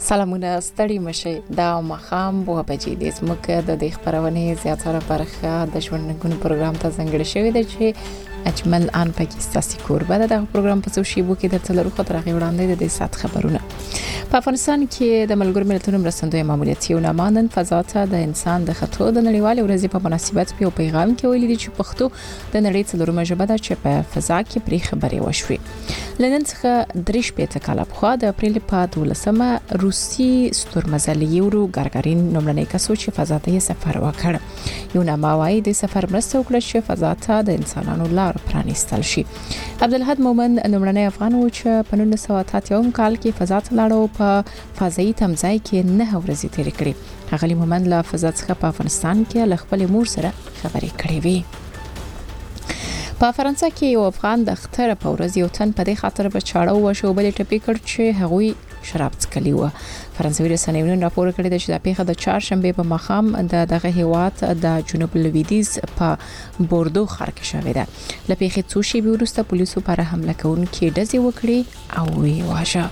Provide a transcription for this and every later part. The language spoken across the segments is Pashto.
سلامونه ستړي مشي دا مخام بو بجې د زمکه د خبرونه زیاتره برخه د ژوندګونو پروګرام ته ځنګړې شوې ده چې اجمل ان پاکستاني کوربه د پروګرام په څو شی بو کې د تلرو خطر غي وړاندې د سات خبرونه په افغانستان کې د ملګرو ملتونو مرستندوی ماموریت یو نمانن فضا ته د انسان د خطو د نړیوال ورځې په مناسبت په پیغام کې ویلي چې پښتو د نړۍ څلورمه ژبه ده چې په فضا کې پرې خبرې وشوي لنن څخه درش په کال په د اپریل په 12مه روسي ستورمزلي یورو ګارګارین نوملنې کسو چې فضا ته سفر وکړ یو ناموای د سفر مرسته وکړه چې فضا ته د انسانانو لار پرانیستل شي عبدالحد مومن نوملنې افغان و چې په 1980 کال کې فضا ته لاړو په فضایي تمځای کې 9 ورځې تیر کړې هغه مومن له فضا څخه په افغانستان کې له خپل مور سره خبرې کړې وي په فرانسه کې یو افغان د اختر په ورځ یو تن په دې خاطر په چاړه وشو بل ټپي کړ چې هغوی شراب څکلی و فرانسوي رسنیو راپور کړی چې د پیښه د چهارشنبه په مخام دغه هیواد د جنوب لویدیز په بوردو ښار کې شوې ده لپاره څو شی وروسته پولیسو پر حمله کوونکې ډزې وکړي او وی واشه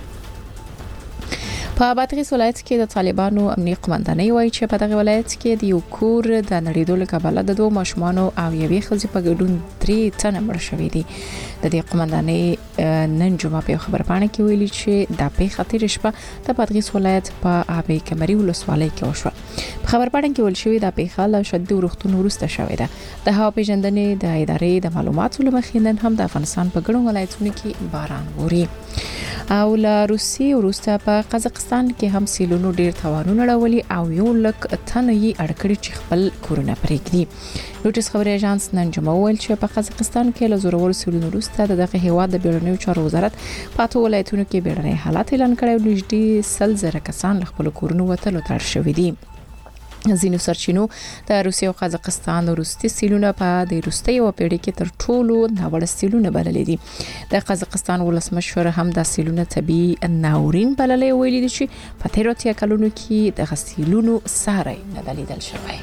په بادغیس ولایت کې د طالبانو امنیتي قومندانۍ وایي چې په دغه ولایت کې د یو کور د نړیدو لپاره د دوه ماشومانو او یوې ښځې په ګډون 3 تنه مړ شوي دي د دې قومندانۍ نن جمعه په خبر پاڼه کې ویلي چې د پیښه تیر شپه د بادغیس ولایت په ابي کمري ولسوالۍ کې وشوه په خبر پاڼه کې ویل شوی د پیښه له شدید وروختون وروسته شوې ده د هوا پیژندنې د ادارې د معلوماتو لمخې نن هم د افغانستان په ګڼو ولایتونو کې باران ووري او له روسي وروسته په قزاقستان کې هم سیلونو ډیر توانونه راولي او یو لک تنوي اړکړي چې خپل کورونه پرېږدي روټس خبري اژانس نن جمعه ویل چې په قزاقستان کې له زورور سیلونو وروسته دغه هیواد د بیړنیو چارو وزارت په ټولو ولایتونو کې بیړنی حالت اعلان کړی او نږدې 100 کسان له خپل کورونو وتلو تړل شوي دي ځینو سرچینو د روسیې او قزاقستان وروستي سیلونه په د روسي او پیړۍ کې تر ټولو ناوړه سیلونه بللې دي د قزاقستان ولسمشر هم د سیلونه طبي ناورین بللې ویلي دي چې په تیرو کلونو کې د سیلونو ساري نه دلیدل شوی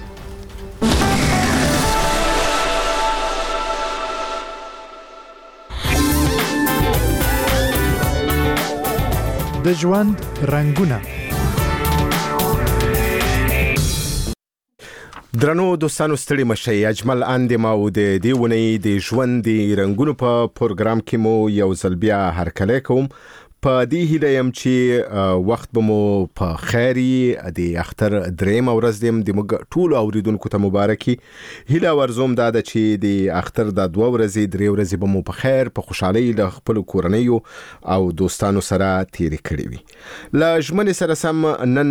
د ژوند رنگونه درنو دوستانو ستړي مشي اجمل اند ما و د دیونې د ژوند د رنگونو په پروګرام کې مو یو ځل بیا هرکلی کوم په دې هیله يم چې وخت به مو په خیري د اختر دریم ورځ دیم د موږ ټول اوریدونکو ته مبارکي هیله ورزوم دا چې د اختر د 2 ورځې درې ورځې به مو په خیر په خوشحالي له خپل کورنۍ او دوستانو سره تیر کړی وي لا ژمن سره سم نن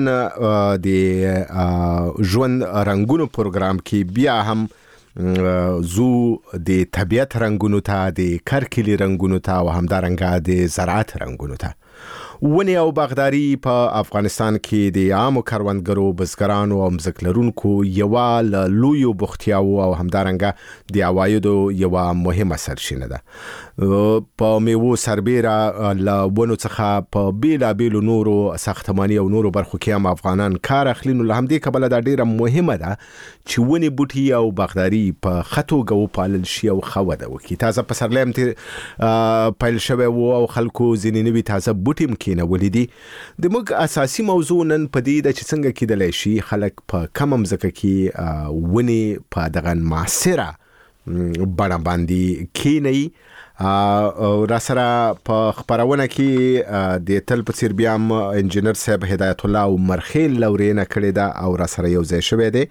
د ژوند رنگونو پروګرام کې بیا هم زو د طبيعت رنگونو ته د کرکلی رنگونو ته او همدارنګه د زراعت رنگونو ته ونی او باغداري په افغانستان کې د عام کاروانګرو بزګرانو او مزکلرونکو یو لوی بوختیاو او همدارنګه د عوایدو یو مهمه سرچینه ده په میوو سربېره لونو څخه په بیلابیلو نورو ساختماني او نورو برخو کې هم افغانان کار اخلي نو له همدې کبله دا ډیره مهمه ده چې ونی بوټي او باغداري په خطو غو پالل شي او خوده وکي تازه په سرلیم پایل شوی او خلکو زینینوي تازه بوټي کینه ولیدي د موږ اساسي موضوع نن پدې د چې څنګه کېدلی شي خلک په کم مزکه کې ونی په دغه معاصره بڼه باندې کینی را سره په خبرونه کې د تل په څیر بیا انجنیر صاحب هدایت الله او مرخیل لورینه کړی دا او را سره یو ځای شوی دی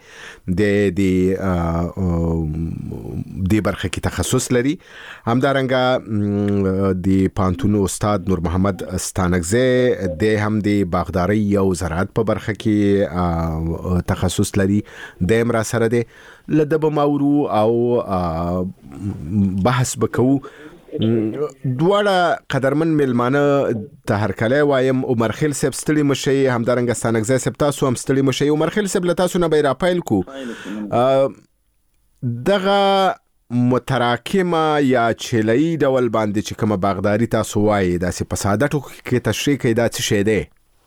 د برخه کې تخصص لري همدارنګه د پانتونو استاد نور محمد ستانکزی د هم د باغداري او زراعت په برخه کې تخصص لري د را سره دی لدب ماورو او بحث بکو دواړه قدرمن ملمانه ته هرکلی وایم عمر خیل صاحب ستړي مشي همدارنګه ستانکزی صاحب تاسو هم ستړي مشي عمر خیل صاحب له تاسو نه به راپیل کو دغه متراکمه یا چلئی ډول باندې چې کومه باغداري تاسو وایي داسې په ساده ټکو کې تشریح کړئ دا څه شی دی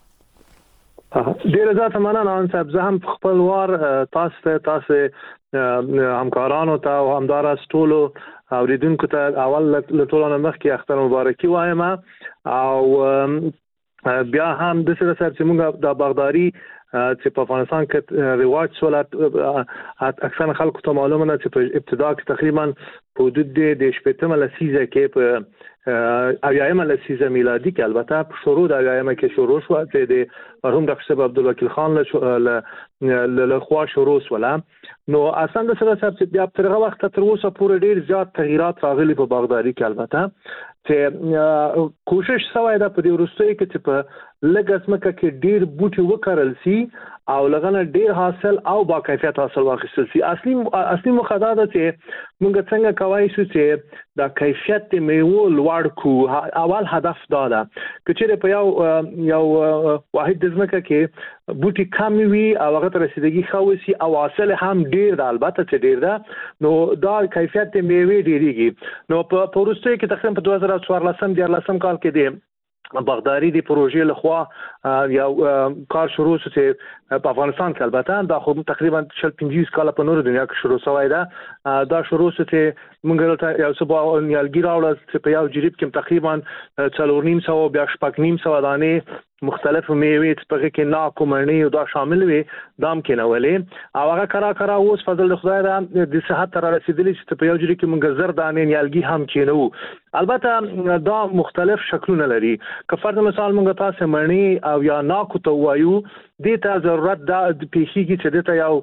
ډیره زیاته مننه ان صاحب زه هم خپل وار تاسو همکارانو ته او همدارس ټولو اوریدونکو ته اول له ټولو نه مخکې اختر مبارکي وایم او بیا هم د سره سره چې موږ د باغداري چې په افغانستان کې رواج سولات اکثر خلکو ته معلومه نه چې په ابتدا کې تقریبا په حدود د 18 لسیزه کې په اویایم لسیزه میلادي کې البته په شروع د اویایم کې شروع شو چې د مرحوم ډاکټر صاحب عبدالوکیل خان له خوا شروع ولا نو اسان د سره چې بیا تر هغه وخت تر اوسه پورې ډیر زیات تغیرات راغلي په باغداري کې البته چې کوشش شوی دا په دې وروستۍ کې چې په لګسمکه کې ډیر بوټي وکړل سي او لغنه ډیر حاصل او با کیفیت حاصل واخیستل سي اصلي مخدا ده چې موږ څنګه کوي چې دا کیفیت میوه لوړ کو اول هدف دا ده چې په یو واحد ځمکه کې بوټي کم وي او هغه ته رسیدګي خو سي او حاصل هم ډیر ده البته چې ډیر ده نو دا کیفیت میوه ډیریږي نو په وروستۍ کې تقریبا په 2014 کال کې دی باغداري دی پروژې لخوا یو کار شروع شو چې په افغانستان کې البته دا خو تقریبا 15 کال په نور دنیا کې شروع شوی دا دا شروع شو چې موږ ته یو څه په نیالګي راوړل چې په یو جریب کې تقریبا 4.5 بیا 6.5 دانې مختلف میوې چې په کې ناک او مڼې او دا شامل وي دام کې نه ولې او هغه کرا اوس فضل خدای دا د صحت تر رسیدلی چې په یو جریب کې موږ زر دانې نیالګي هم کېنو البته دا مختلف شکلونه لري که فرض مثال موږ تاسو مڼې او یا ناک ته وایو د ته ضرورت دا پیښیږي چې د ته یو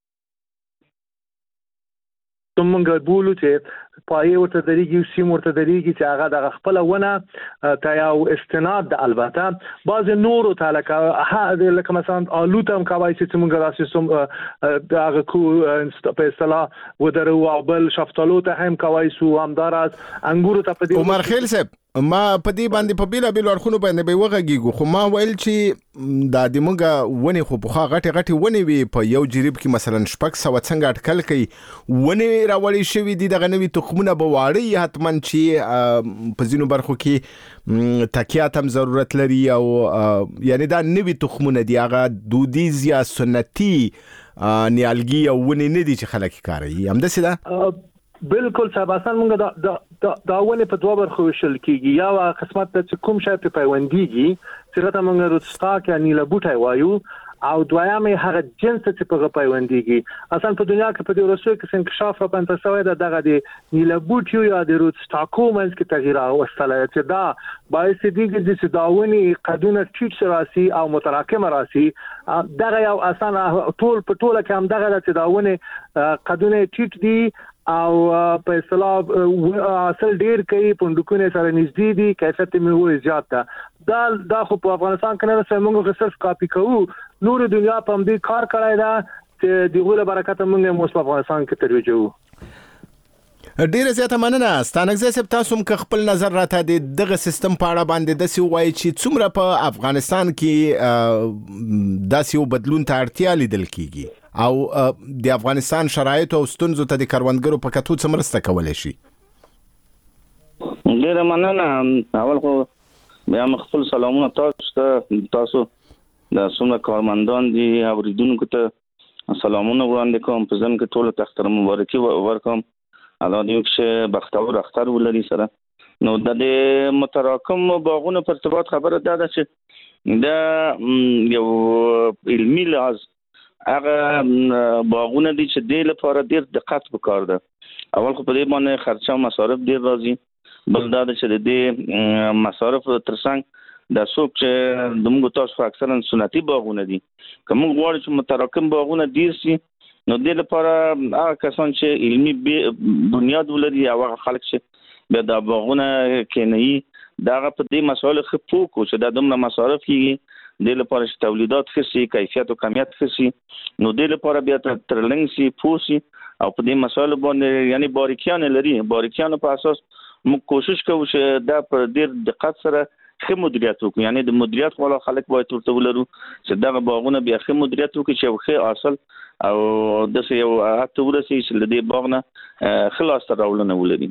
موږ بولو چې پای ورته دریږي سیم ورته دریږي چې هغه د خپل ونه ته یو استناد د البته بعض نورو تعالی لکه مثلا آلو تم کوي چې موږ راسي هغه کو په اصطلاح ودرو او بل شفتالو ته هم کوي سو همدارات انګورو ته په دې عمر خیل صاحب ما په دې باندې په بیل ورخونو باندې به وغږیږو خو ما ویل چې دا د موږ ونی خو په غټي ونی وي په یو جریب کې مثلا شپږ سو څنګه اټکل کوي ونی راوړی شوی دي دغه نوې تخمونه به واړی حتمن چې په ځینو برخو کې تکیات هم ضرورت لري او یعنی دا نوې تخمونه دي هغه دودیز یا سنتي نیالګي او ونی نه دي چې خلک کاروي همداسې ده بالکل صاحب اصلا موږ دا ونه په دوه برخو وشل کیږي یا قسمت ته کوم شی په پیوندېږي چې راته موږ روستا کې نیله بوټي وایو او دویمه هغه جنس چې په پیوندېږي اصلا په دنیا کې په دې ورسوي کې انکشاف را پنځه سوی دغه د نیله بوټي یا د روستا کومنس کې تغییر راوستل چې دا باعث دیږي چې داوني قدونه ټیټ راسي او متراکم راسي دغه یو اصلا ټول په ټوله کې هم دغه چې داونه قدونه ټیټ دي او په اصطلاح اصل ډیر کوي پوندکونه سره نږدې دي کیفیت میوه زیات ده دا خو په افغانستان کې نه سمونږ ریسرچ کاپی کوو نور دنیا په دې کار کړای دا چې دغه له برکت موږ مو په افغانستان کې ترویج وو ډیره زیاته مننه ستانګزه سپ تاسو هم خپل نظر راته دغه سیستم په اړه باندې د سی وای چې څومره په افغانستان کې داسې یو بدلون ته اړتیا لیدل کیږي او د افغانستان شرایط او ستونزو ته د کروندګرو په کتو څه مرسته کولای شي ډیره مننه اول خو بیا خپل سلامونه تاسو د څومره کارمندان دي اوریدونکو ته سلامونه وړاندې کوم په ځم کې ټول تختر مبارکي ورکوم الله دې چې بختور اختر ولري سره نو د متراکم باغونو په ارتباط خبره ده چې د یو علمي لحاظ هغه باغونه دي چې د لپاره ډیر دقت وکړ ده اول خو په دې باندې خرچه او مصارف ډیر راځي بل دا چې د مصارف ترڅنګ د څوک چې د موږ تاسو اکثرا سنتي باغونه دي کوم غواړي چې متراکم باغونه ډیر شي نو د لپاره هغه کسان چې علمي بنیاد ولري او هغه خلک چې به د باغونه کېني دا په دې مسایلو خپو کو چې د دومره مصارف کیږي د لپاره چې تولیدات خسي کیفیت او کمیت خسي نو د لپاره بیا ترلنګ سي پوسي او په دې مسایلو باندې یعنی باریکیان په اساس موږ کوشش کوو چې دا پر ډیر دقت سره ښه مدیریت وکړو یعنی د مدیریت خپل خلک باید ورته ولرو چې دا باغونه بیا ښه مدیریت وکړي چې ښه حاصل او د یو هڅه ورسي چې د دې باغونه خلاص تر راولنه ولري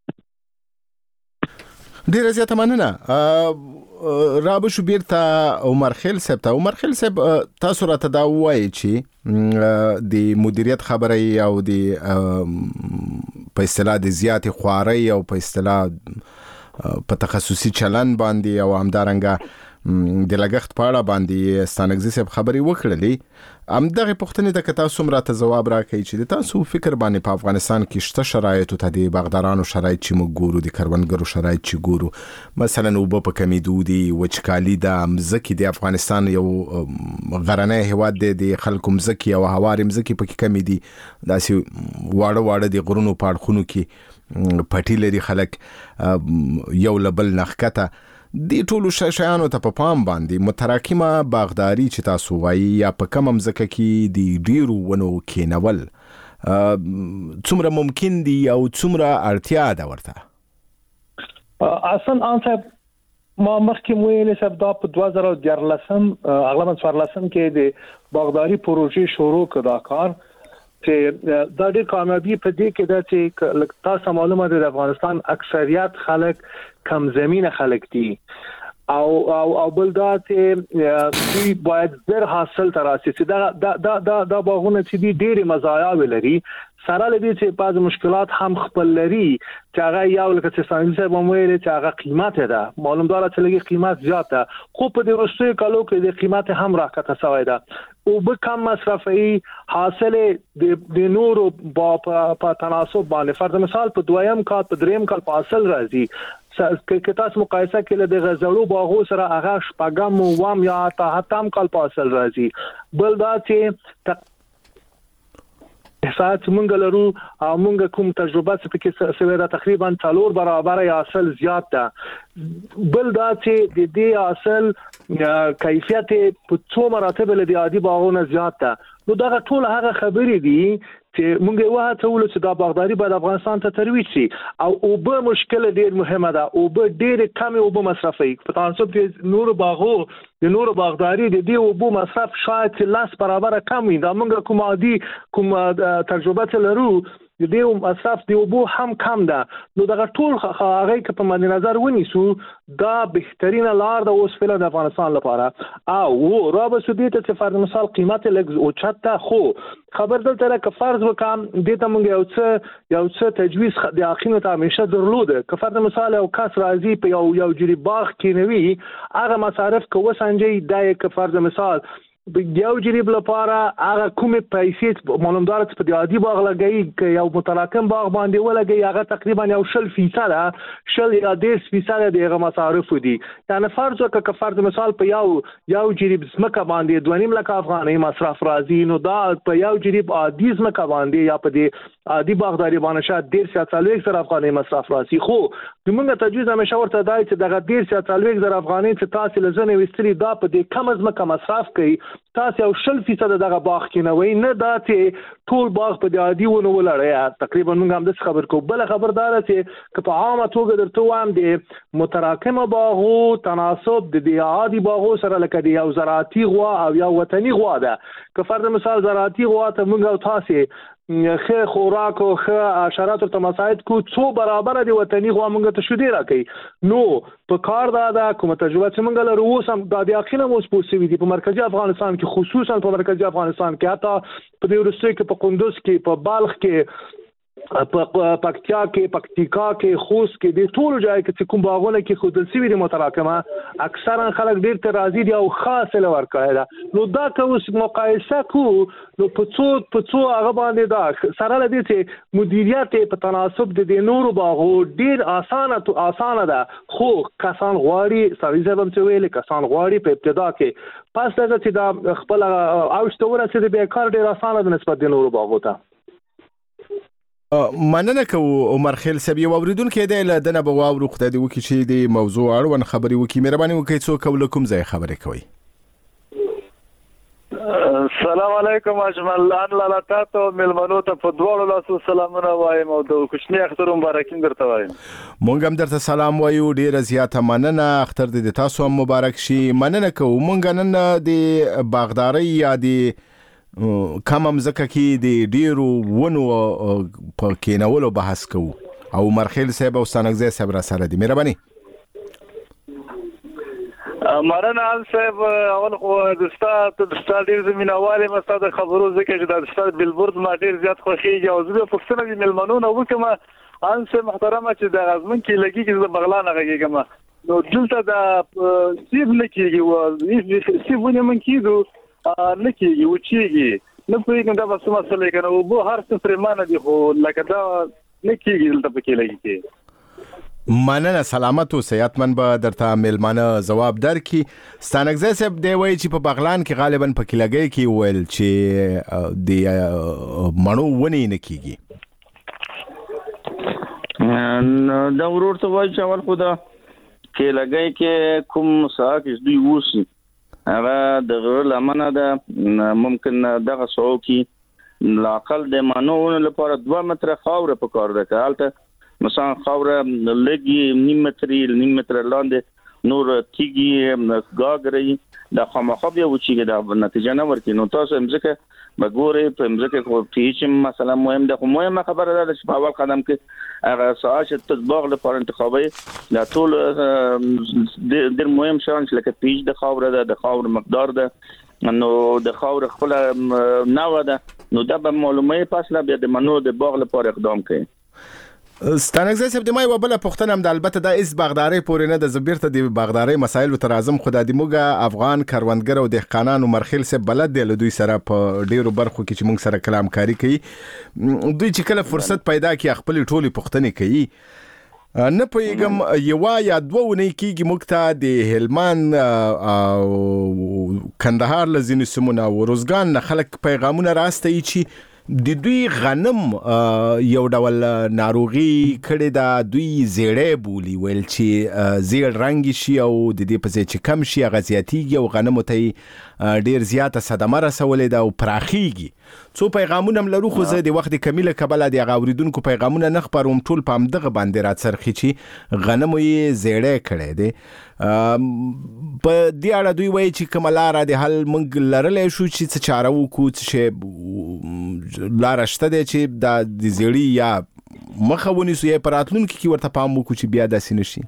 ډیره زیاته مننه رابو شو بیرته عمر خیل صاحب تاسو راته دا وایي چې د مدیریت خبره او د په اصطلاح د زیات خواري او په اصطلاح په تخصصي چلن باندې او همدارنګه د لګښت په اړه باندې ستانګزي صاحب خبري وکړلې دغه پوښتنې ته تاسو مراته جواب راکړئ چې تاسو فکر باندې په افغانستان کې شته شرایط ته د باغدارانو شرایط چې موږ ګورو د کروندګرو شرایط چې ګورو مثلا وب په کمیدو دي وچکالي د مزکی د افغانستان یو غرنۍ هواد د خلکو مزکی او هواري مزکی په کمی دي داسې واړه د غرونو پاړخونو کې پټی لري خلک یو لبل نخکته دی ټولو شیانو ته په پام باندې متراکمه باغداري چې تاسو وایي یا په کم مزکه کې دی ډیرو ونو کېنول څومره ممکن دی او څومره اړتیا ده ورته اصلا صاحب ما مخکې ویلې صاحب دا په 2014 اغلب 14 کې د باغداري پروژې شروع کړه دا کار چې دا ډېر کامیابی په دې کې ده چې تاسو معلومه ده د افغانستان اکثریت خلک کم زمینه خلک دي او بل دا چې باید زر حاصل تراسي چې دا باغونه چې دي ډېر مزایا لري سره لدی چې بعض مشکلات هم خپل لري چې هغه یو لکه چې څنګه صاحب ویل چې هغه قیمت ده معلوم دار چې لګي قیمت زیاته خو په دې وروستي کالو کې د قیمت هم راکته شوی ده او به کم مصرفي حاصل د نورو په تناسب باندې فرض مثال په دویم کال په دریم کال په حاصل راځي که تاسو مقایسه کړئ د غزړو باغو سره هغه شپږم وام یا تام کال په حاصل راځي بل دا چې احساس مونږ لرو او مونږ کوم تجربه چې کې سوي دا تقریبا 4 برابر یا اصل زیات ده بل دا چې د دې اصل کیفیت په څو مراتب له عادي باغونو زیات ده نو دا ټول هغه خبرې دي چې مونږ واه ته ول چې دا باغداري په افغانستان ته ترویج شي او به مشکل ډیر مهمه ده او به ډیر کم او به مصرفي په تناسب کې نور باغو د نور باغداري د دې او به مصرف شاید 10 برابر کم وي دا مونږ کوم عادي کوم تجربه لرو د دې مصرف دی او به هم کم ده نو دا ټول هغه کې په مد نظر ونیسو دا بهترینه لار ده اوس فعلا د افغانستان لپاره او رابطه سودی ته فرض مثال قیمت لګ او چاته خو خبر دلته لکه فرض وکم د ته مونږ یو څه تجویز د اخینو ته همیشه درلوده که فرض مثال او کس راځي په یو جری باغ کې نوي هغه مصارف کوه سنجي دای که فرض مثال یو جریب لپاره هغه کومه پیسې معلومدار چې په عادي باغ لګي یو متراکم باغ باندې ولګي هغه تقریبا یو 0% شل یا 10% دغه مصارف دي یعنی فرض وکړه که فرض مثال په یو جریب زمکه باندې 2.5 لک افغانۍ مصرف راځي نو دا په یو جریب عادي زمکه باندې یا په دې عادي باغداري باندې شاید 1.5 افغانۍ مصرف راځي خو موږ تجویز همیشه ورته دای چې دغه 1.5 افغانۍ چې تاسو لزنه وستري دا په دې کم از کم مصرف کوي تاسو یو 0% دغه باغ کې نه وای نه دا چې ټول باغ په عادي ونه ولړی تقریبا موږ هم د خبر کو بل خبردار چې په عامه توګه درته وایم د متراکمه باغو تناسب د عادي باغو سره لکه د یو زراعتي غوا او یو وطني غوا ده که فرض مثال زراعتي غوا ته موږ او تاسو خه خوراک او خه حشرات ته مساعد کو څو برابر دی وطني غوا موږ ته شو دی راکې نو په کار دا کوم تجربه چې موږ لرو اوس هم د اخیله مو سپوږی دي په مرکزی افغانستان کې خصوصا په مرکزی افغانستان کې حتی په دې ورسته کې په قندوز کې په بالغ کې په پکتیا کې خوست کې د ټولو ځای کې کوم باغونه کې خودل سوي دي متراکمه اکثرا خلک ډیر ته راضي دي او خاصه لور کړی دا نو دا که اوس مقایسه کو نو په څو هغه باندې دا سره لدی چې مدیریت په تناسب د نورو باغو ډیر اسانه ده خو کسان غواړي سرویس هم څه ویل کسان غواړي په ابتدا کې پس دا چې دا خپل اوښتوره چې د بیکار ډیر اسانه د نسبت د نورو باغو ته مننه کوم عمر خیل سبي اوریدونکو د لدنه به واورو خدای دې وکړي چې د موضوع اړوند خبري وکړي مهرباني وکړئ څوک ولکم ځای خبرې کوي السلام علیکم اجمل ان لالاتاتو ملمنو ته په دوړو لاسو سلامونه وایم او د کوچنی اختر مبارکین درته وایم مونږ هم درته سلام وایو ډیره زیاته مننه اختر دې تاسو هم مبارک شي مننه کوم مونږ نن د باغداري یا د کمم زکه کې د ډیرو ونو په کېنولو بحث کوو او مرخیل صاحب او ستانګزی صاحب را سره دي مهرباني مرنه صاحب اول خو د ستا ډیر زمينواله مستاد خبرو ځکه چې د ستا بلبورد ما ډیر زیات خوښیږي او زه په څنګه د ملمنونو وکم انسه محترمه چې د غزمن کې لګي چې بغلان غږیږم نو دلته دا سیب لکېږي او سیب ونې من کېدو لکېږي وچېږي نه پوهېږم دا به څه مسله که نه اوبه هر څه پرېمانه دي خو لکه دا نه کېږي دلته پکې لګي کې. مننه سلامت او صحتمند به درته مېلمانه ځواب درکړي. ستانکزی صاحب دی وایي چې په بغلان کې غالبا پکې لګی کې ویل چې د مڼو ونې نه کېږي. دا ورور ته وایي چې اول خو دا کې لګی کې کوم ساعت چې دوی ووسي هغه د غره لمنه ده ممکن دغه سوو کې لاقل د مڼو لپاره 2 متره خاوره پکار ده که هلته مثلا خاوره لږ نیم متر لاندې نور تیږي ګاګري د خامخا بیا وچیږي دا نتیجه نه ورکړي. نو تاسو مځکه بګوري په مځکه خو پیچ مثلا مهم ده خو مهمه خبره ده چې په اول قدم کې هغه ساعت تطبیق لپاره انتخابي دا ټول ډېر مهم شان چې لکه پیچ د خاوره ده د خاور مقدار ده نو د خاور خپل نو ده نو دا به معلومه پاسله بیا د منو د باغ لپاره اقدام کوي. ستانکزی صاحب د ما یو بل پوښتنه هم د البته د اس باغداري پورې نه د زبیرته د باغداري مسایل تر اعظم خدای د موږ افغان کروندګر او دهقانانو مرخیل صاحب بلد دی له دوی سره په ډیرو برخو کې چې موږ سره کلام کاری کوي. دوی چې کله فرصت پیدا کړي خپل ټولي پوښتنې کوي نه پوهیږم یو یا 2 ونې کېږي موږ ته د هلمند او کندهار لزینې سیمونه او روزګان نه خلک پیغامونه راستي چې د دوی غنم یو ډول ناروغي کړي دا دوی زیړې بولی ویل چې زیړ رنګ شي او د دې په ځای چې کم شي غزياتيږي او غنم ته ډیر زیاته صدمه رسولې ده او پراخيږي. څو پیغامونه لرو خو زه د وخت کمیله کبل د غوریدونکو پیغامونه نه خبروم ټول پام دغه باندې راڅرخي چې غنم یې زیړې کړي دي. په دې اړه دوی وایي چې کوملاره د حل منګ لرلې شو چې څه چاره وکړو چې لاره شته دی چې د زیړی یا مخونی سو یې پراتلونکو کې ورته پام وکړو چې بیا داسې نشي.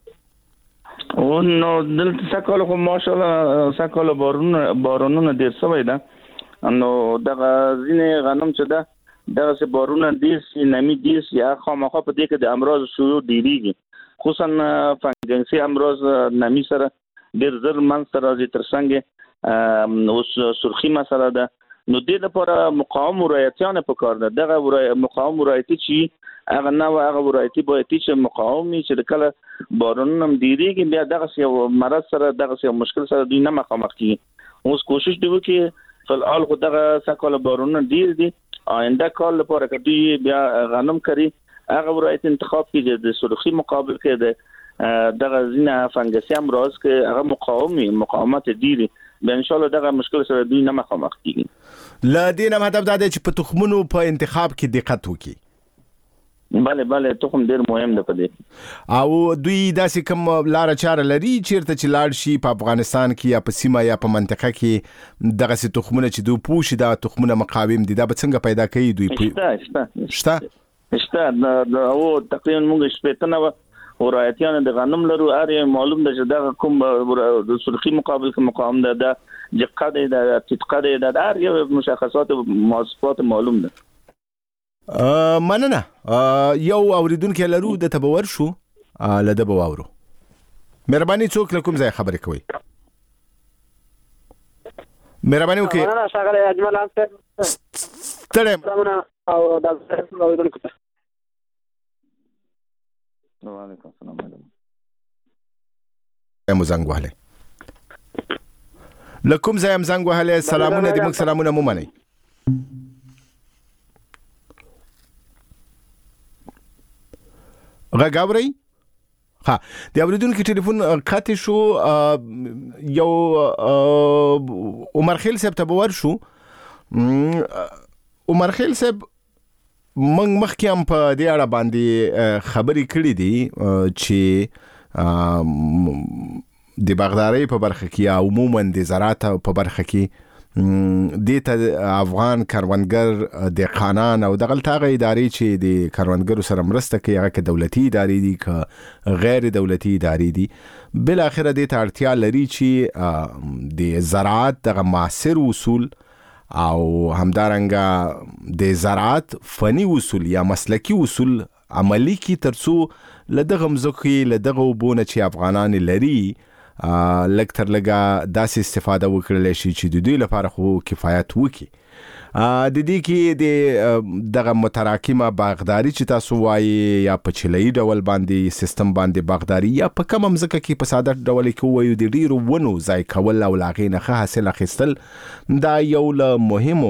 او نو دلته سکهاله خو ماشاءالله سکهاله بارونونه ډېر سوی ده نو دغه ځینې غنم چې ده دغه سه بارونه ډېر سي نمی ډېر سي یا خامخا په دې کې د امراض شروع ډېریږي خصوصا فنګنسي امراض نمی سره ډېر زر من سره راځي تر څنګه اوس سرخی مسله ده نو دې لپاره مقاوم ورایتیان په کار ده دغه مقاوم ورایتی چې هغه نو هغه ورایتی باید چې مقاومي چې کله بارونم ډیریږي بیا دغه یو مرض سره دغه یو مشکل سره دوی نه مخامخ کیږي اوس کوشش دی چې فلال خو دغه سکهاله بارونه ډیر دي آینده کال لپاره کدی بیا غنم کری هغه ورایت انتخاب کیږي د سرخی مقابل کې ده دغه زینه فنګسي امراض کې هغه مقاومت ډیری به ان شاء الله دغه مشکل سره دوی نه مخامخ کیږي. لا دینه مطلب دا دی چې په تخمونو په انتخاب کې دقت وکړي. بله تخم ډیر مهم ده په دې او دوی داسې کوم لار چاره لري چیرته چې لاړ شي په افغانستان کې یا په سیمه یا په منطقه کې دغه سي تخمونه چې دوی پوښي دا تخمونه مقاوم دي دا به څنګه پیدا کوي دوی شته او تقریبا موږ شپېتنه ورایتیان د غنم لرو اره معلوم ده چې دا کوم د سرخی مقابل کې مقاوم ده د جقه ده د تطقه ده د اره مشخصات مواصفات معلوم ده. مننه یو اوریدونکو لرو د تبور شو لده بواورو مهرباني څوک لکم ځای خبرې کوي مهرباني وکړئ. مننه ښاغلی اجمل صاحب ستړی او د اوریدونکو ته وعلیکم السلام زنګ وهلی لکم ځای زنګ وهلی سلامونه دې موږ سلامونه مو منئ. غږ اورئ؟ ها د اوریدونکو ټلیفون قطع شو یو عمر خیل صاحب ته ورشو. عمر خیل صاحب موږ مخکې هم په دې اړه باندې خبرې کړې دي چې د باغدارۍ په برخه کې یا عموما د زراعت په برخه کې د افغان کروندګر دهقانان او دغه تاغه ادارې چې د کروندګرو سره مرسته کوي هغه کې دولتي ادارې دي که غیر دولتي ادارې دي بل اخر د اړتیا لري چې د زراعت دغه معاصر اصول او همدارنګه د زراعت فني اصول یا مسلکی اصول عملی کی ترڅو لدغه مزخي لدغه وبونه چې افغانان لري لکتر لګه داسې استفاده وکړل شي چې د دوی لپاره خو کفایت وکړي. د دې کې د دغه متراکمه باغداري چې تاسو وایي یا په چله‌ای ډول باندې سیستم باندې باغداري یا په کوم مزکه کې په ساده ډول کې وایو د ډیرو ونو ځای کول او لاغې نه حاصل اخیستل دا یو له مهمو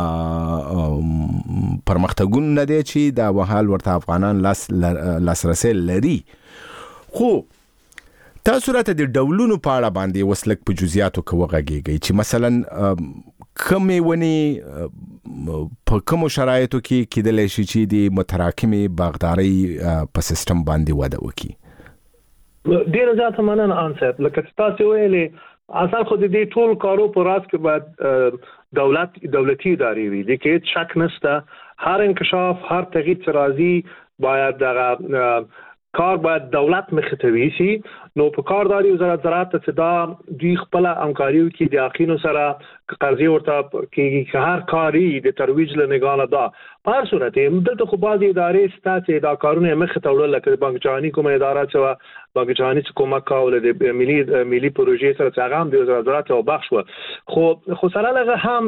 پرمختګونو نه دی چې دا وحال ورته افغانان لاسرسي لري. خو تاسو راته د ډولونو په اړه باندې وسلک په جزئیاتو کې وغږیږئ چې مثلا کومې ونې په کومو شرایطو کې کېدلی شي چې د متراکمې باغدارۍ په سیستم باندې وده وکړي؟ ډېره زیاته مننه انصر. لکه تاسو ویلې اصل خو د دې ټول کارو په راس کې باید دولتي ادارې وي. د کې هیڅ شک نشته هر انکشاف هر تغییر چې راځي باید دغه کار باید دولت مخته ویسي. نو په کارداري وزارت زراعت ته دا دوی خپل همکاري کوي د اخینو سره قرضې ورته کې هر کاری د ترویج له نگاه دا په هر صورت دلته خو بعضی ادارې ستاسو دا کارونه مخته وړل لکه بانک جهانی کومه اداره چې بانک جهانی چې کومه کول د ملي پروژې سره څنګه هم د وزارت زراعت او بخښ خو سره لغه هم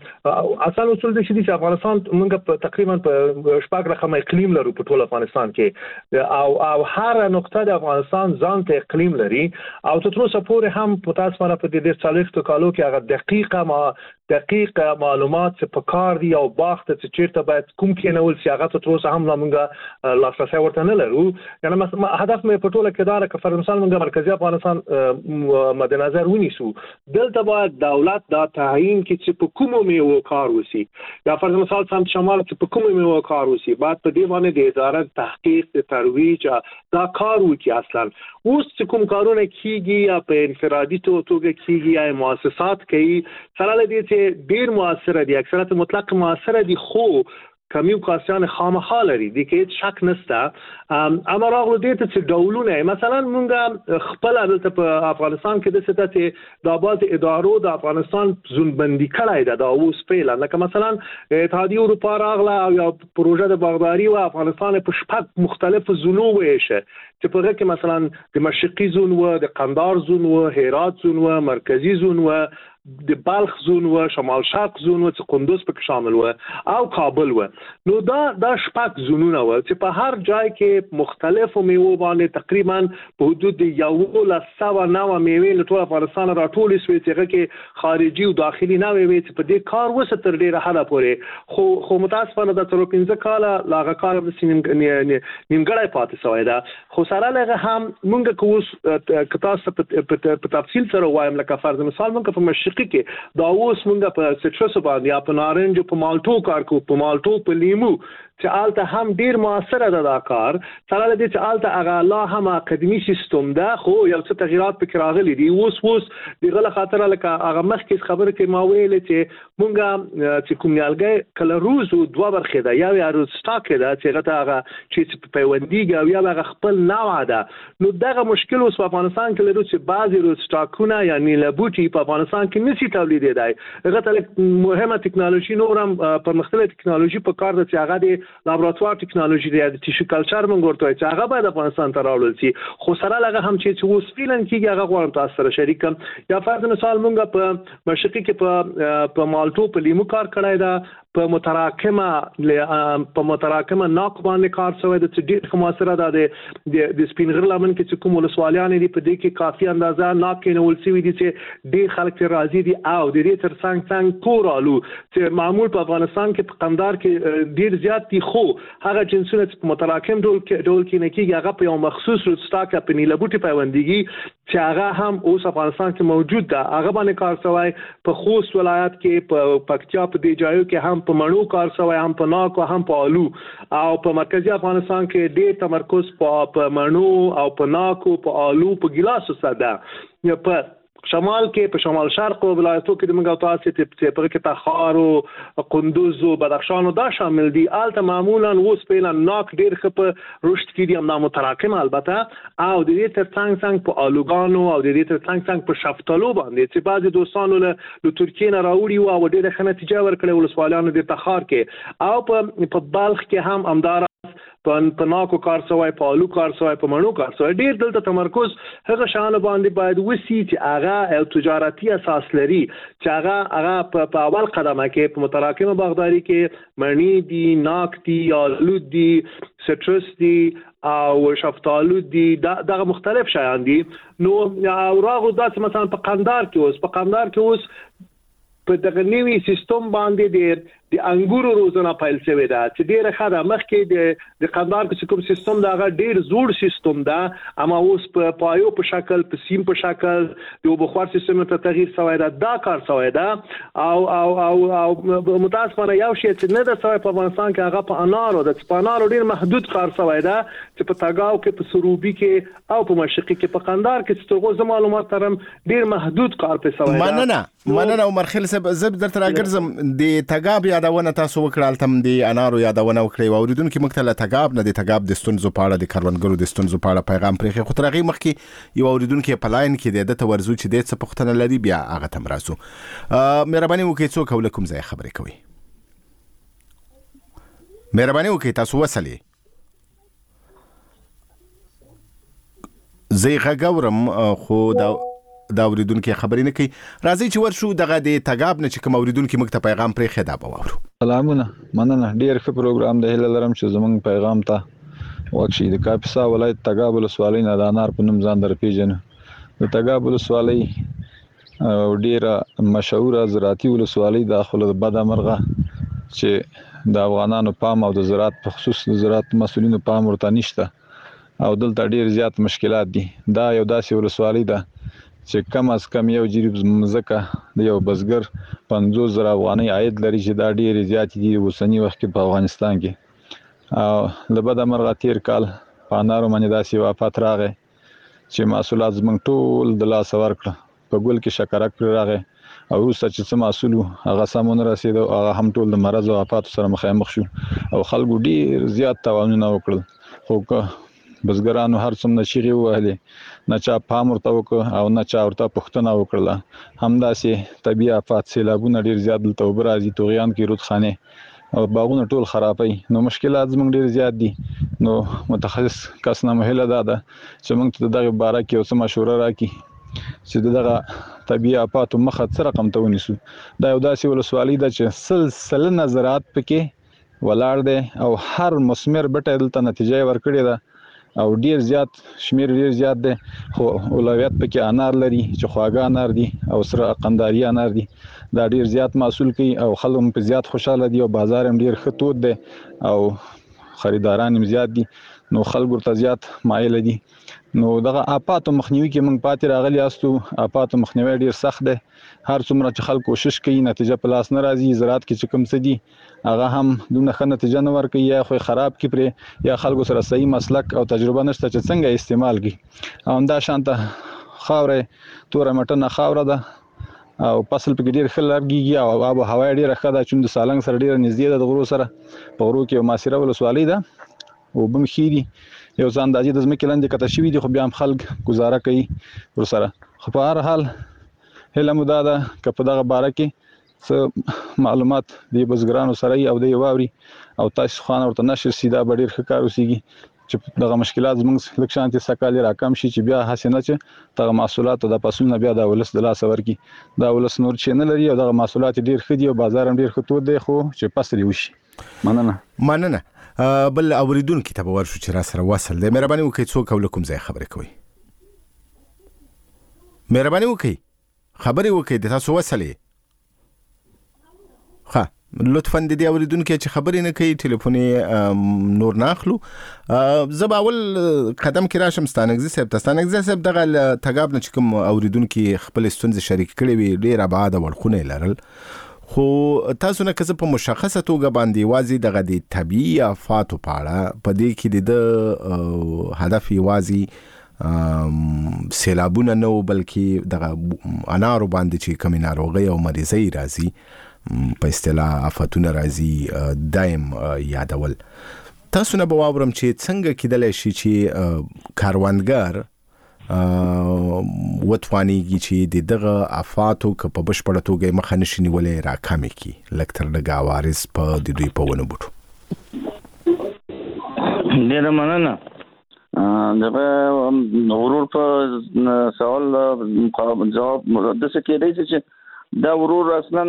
اصل اصول د شدي افغانستان موږ تقریبا په شپږ رقم اقلیم لرو په ټول افغانستان کې او هر نقطه د افغانستان ځان ته اقلیم لري او تر اوسه پورې هم په تاسو باندې په دې 40 کالو کې هغه دقیق معلومات چې په کار دی او باغ ته چې چیرته باید کوم کې نه ول چې هغه تر اوسه هم موږ لاسرسي ورته نه لرو. یعنی هدف مې په ټوله کې دا لکه پر مثال موږ مرکزی افغانستان مد نظر ونیسو دلته باید دولت دا تعیین کې چې په کومو میوه کار وسی یا پر مثال سم شمال چې په کومو میوه کار وسی بعد په دې باندې د اداره تحقیق د ترویج دا کار وکي. اصلا اوس چې کوم کارونه کیږي یا په انفرادي توګه کیږي یا مؤسسات کوي سره لدی چې ډیر موثر دي اکثریت مطلق موثر دي خو کمیو کاسیان خامخا لري د کې شک نشته. اما راغلو دې ته چې ډولونه مثلا مونږ خپل دلته په افغانستان کې د ستاسو د آباد ادارو د افغانستان زونبندي کړای دا اوس پیل لکه مثلا اتحادیه اروپا راغله او یا پروژه د باغداري او افغانستان په شپږ مختلف زونو ویشه چې په هغه کې مثلا د مشرقي زون و د قندهار زون و هرات زون و مرکزی زون و د بلخ زون و شمال شرق زون و چې قندوز پکې شامل و او کابل و. نو دا شپږ زونونه و چې په هر ځای کې مختلفو میوو باندې تقریبا په حدود 109 میوې له ټول افغانستان راټولې شوې چې هغه کې خارجي او داخلي نه وي چې په دې کار وسه تر ډیره حدا پورې خو متاسفانه د تر 15 کاله لاغه کار د نیمګړی پاتې شوی دا. خو سره لغه هم مونږ کوس کتاس په تفصیل سره وایم لکه فرض مثال مونږ په مشرقي کې دا اوس مونږ په سټرس باندې یا په نارنج په مالټو کار کو په مالټو په لیمو چې آلته هم ډیر موثر ده دا کار سره د دې چې آلته هغه لا هم اکیډمي سیستم ده خو یو څه تغیرات پکې راغلي دي اوس دغه خاطر لکه هغه مخکې خبره کې ما ویل چې مونږه چې کوميالګي کله روز او دوه برخه ده یا روز سټاک ده چې هغه چې پیوندیږي او یا هغه خپل نوع ده. نو دغه مشکل اوس په افغانستان کې لري چې بعضی روز سټاکونه یعنی لبوټي په افغانستان کې نشي تولید دی. هغه ته مهمه ټکنالوژي نورم په مختلف ټکنالوژي په کار ده چې هغه د لابراتوار ټکنالوژي دی د ټیشو کلچر مونږ ورته چې هغه باید افغانستان ته راوړل شي. خو سره لغه هم چې اوس فعلا کېږي هغه غواړم تاسو سره شریک کړم. یا فرض مثال مونږ په مشرقي کې په مالټو په لیمو کار کړای دا په متراکمه ناک باندې کار شوی د ډېر خماسره ده د سپینغر لمن کې چې کوم ولسوالیان دي په دې کې کافي اندازه ناک کې نول سوي دي چې ډېر خلک ته راضي دي او د دې تر څنګ کورالو چې معمول په افغانستان کې په قندهار کې ډېر زیات دي خو هغه جنسونه چې په متراکم ډول کې نه کېږي هغه په یو مخصوص روسټاک په نیلبوټي پیوندېږي چې هغه هم اوس افغانستان کې موجود ده. هغه باندې کار شوی په خوست ولایت کې په پکتیا په دې ځایو کې هم په مڼو کار شوی هم په ناک او هم په آلو او په مرکزی افغانستان کې ډېر تمرکز په مڼو او په ناک او په آلو په ګیلاسو سره ده. په شمال کې په شمال شرق ولایتو کې د موږ تاسو ته په کې تخار او قندوز او بدخشان دا شامل دي. البته معمولا اوس په ناک ډیر خپ رشد کړي هم متراکم البته او د دې ترڅنګ په الوګانو او د دې ترڅنګ په شفتالو باندې چې بعضي دوستانو له ترکیې نه راوړي او ډیره ښه نتیجه ورکړې ولسوالیانو د تخار کې او په بلخ کې هم همدار په ناکو کار سوای په الو کار سوای په مڼو کار سوای ډیر دلته تمرکز هغه شان باندې باید وسی چې هغه تجارتي اساس لري چې هغه په اول قدمه کې په متراکمه باغداري کې مڼې دي ناک دي الو دي سټرس دي او شفتالو دي دا مختلف شیان دي. نو راغو داس مثلا په قندار کې اوس په دغه نوي سیستم باندې د انګورو روزنه پیل شوې ده چې ډیره ښه ده. مخکې د قندار کې کوم سیستم دا هغه ډیر زوړ سیستم ده اما اوس په پایو په شکل په سیم په شکل د بخار سیستم ته تغییر شوی ده. دا کار شوی ده او متاسفانه یو شی چې نه ده شوی په افغانستان کې هغه په انارو د سپانارو ډیر محدود کار شوی ده چې په تاګاو کې په سروبي کې او په مشرقي کې په قندار کې چې توغه معلومات ترم ډیر محدود کار په شوی ده. مننه عمر خیل صاحب زب درته راګرځم د تاګاب یادونه تاسو وکړل تم د انارو یادونه وکړي او اوریدونکو مختله تاګاب نه د تاګاب د ستونزو په اړه د کاروانګرو د ستونزو په اړه پیغام پرې خو ترغه مخکې یو اوریدونکو په لاین کې د تورزو چې د څه پختنه لري بیا هغه تم راسو. مهرباني وکړئ څوک ولکم ځای خبرې کوي. مهرباني وکړئ تاسو وسلې زی غاورم خو دا اوریدونکو خبرې نه کوي. راځي چې ورشو دغه د تاګاب نه چې کوم اوریدونکو مکته پیغام پرې خدا بوورو. سلامونه مننه ډیر ښه پروګرام د هله لرم چې زمونږ پیغام ته وکشي د کاپیسا ولایت تاګاب ولسوالۍ نه د انار په نوم ځان در پیژنه. د تاګاب ولسوالۍ ډیره مشهوره زراعتي ولسوالۍ داخله د بد مرغه چې د افغانانو پام او د زراعت په خصوص د زراعت مسولینو پام ورته نشته او دلته ډیر زیات مشکلات دي. دا یو داسې ولسوالۍ ده چې کم از کم یو جریب مزکه د یو بزګر 50,000 افغانۍ عاید لري چې دا ډیر زیات دي اوسنی وخت کې په افغانستان کې. او لبد مرغه تیر کال په انارو باندې داسې وفات راغی چې محصولات زمنګ ټول د لاس ورکړه. په ګل کې شکرک پر راغی او وروسته چې څه محصول هغه سمون رسید او هغه هم ټول د مرض او آفات سره مخامخ شو او خلکو ډیر زیات تاوانونه وکړل. خو بزګرانو هر څومره چیغې وهلې نه چا پام ورته وکړ او نه چا ورته پوښتنه وکړه. همداسې طبیعي آفات سیلابونه ډیر زیات دلته اوبه راځي توغیان کې رودخانې او باغونه ټول خرابوي. نو مشکلات زموږ ډیر زیات دي. نو متخصص کس نه مهله ده چې موږ ته دغه باره کې اوس مشوره راکړي چې دغه طبیعي آفات مخه څه رقم ته ونیسو. دا یو داسې ولسوالۍ ده چې سلسله زراعت پکې ولاړ دی او هر مثمر بټه دلته نتیجه ورکړې ده او ډیر زیات شمیر ډیر زیات دی. خو اولویت پکې انار لري چې خواږه انار دي او سره قنداري انار دي. دا ډیر زیات محصول کوي او خلک هم په زیات خوشاله دي او بازار هم ډیر ښه تود دی او خریداران هم زیات دي. نو خلکو ته زیات مایل دي. نو دغه آفات مخنیوي کې موږ پاتې راغلي یاستو. آفات مخنیوي ډیر سخت دی. هر څومره چې خلک کوشش کوي نتیجه په لاس نه راځي. زراعت کې چې کوم څه دي هغه هم دونه ښه نتیجه نه ورکوي یا خو خراب کی پرې یا خلکو سره صحیح مسلک او تجربه نشته چې څنګه استعمال کی. او دا شانته خاوره تور مټنه خاوره ده او فصل په ډیر ښه لرګي او آب او هوا ډیر ښه ده چې د سالنګ سره ډیر نږدې ده. د غرو سره په غرو کې ماسیره ولسوالۍ ده او بم خيري یو ځان داجي د زمکه لاندې کته شوی دي خو بیا هم خلک گزاره کوي ور سره. خو په هر حال هله مودا ده چې په دغه باره کې څه معلومات دی بزګرانو سره او دی واوري او تاسو خان ورته نشر سیدا ډیر ښه کار وسیږي چې دغه مشکلات زموږ لک شانتي سکالي راکم شي چې بیا حسنه چې دغه محصولات د فصلونو بیا د ولس د لاس ورکی. دا ولس نور چې نه لري او دغه محصولات ډیر ښه دي او بازار هم ډیر ښه تود دی خو چې پسري وشي. مننه بل اوریدونکو ته ورشو چې را سره وصل دی. مهرباني وکړئ څوک ولکم ځای خبرې کوي. مهرباني وکړئ خبرې وکړئ د تاسو وصلې. ها لطفاً د دې اوریدونکو چې خبرې نه کوي ټلیفون نور نه اخلو. زه اول قدم کې راشم ستانګزي صاحب دغه تاګاب نه چې کوم اوریدونکو خپل ستونزې شریک کړي وي ډیر آباد ورخونه لرل خو تاسو نه کسب په مشخصه توګه باندې وازي دغه د طبيعي آفات په اړه په دې کې د هدف وازي سیلابونه نه بلکې دغه انارو باندې چې کمی ناروغي او مریضي راځي په اصطلاح آفتونه راځي دایم یادول. تاسو نه به واورم چې څنګه کېدلی شي چې کاروانګر وتوانیږي چې دغه آفاتو که په بشپړه توګه مخه نشي نیولی راکمې کړي لږ تر لږه عوارض په د دوی په ونو بوټو. ډېره مننه. دغه ورور په سوال جواب داسې کېدی چې دا ورور اصلا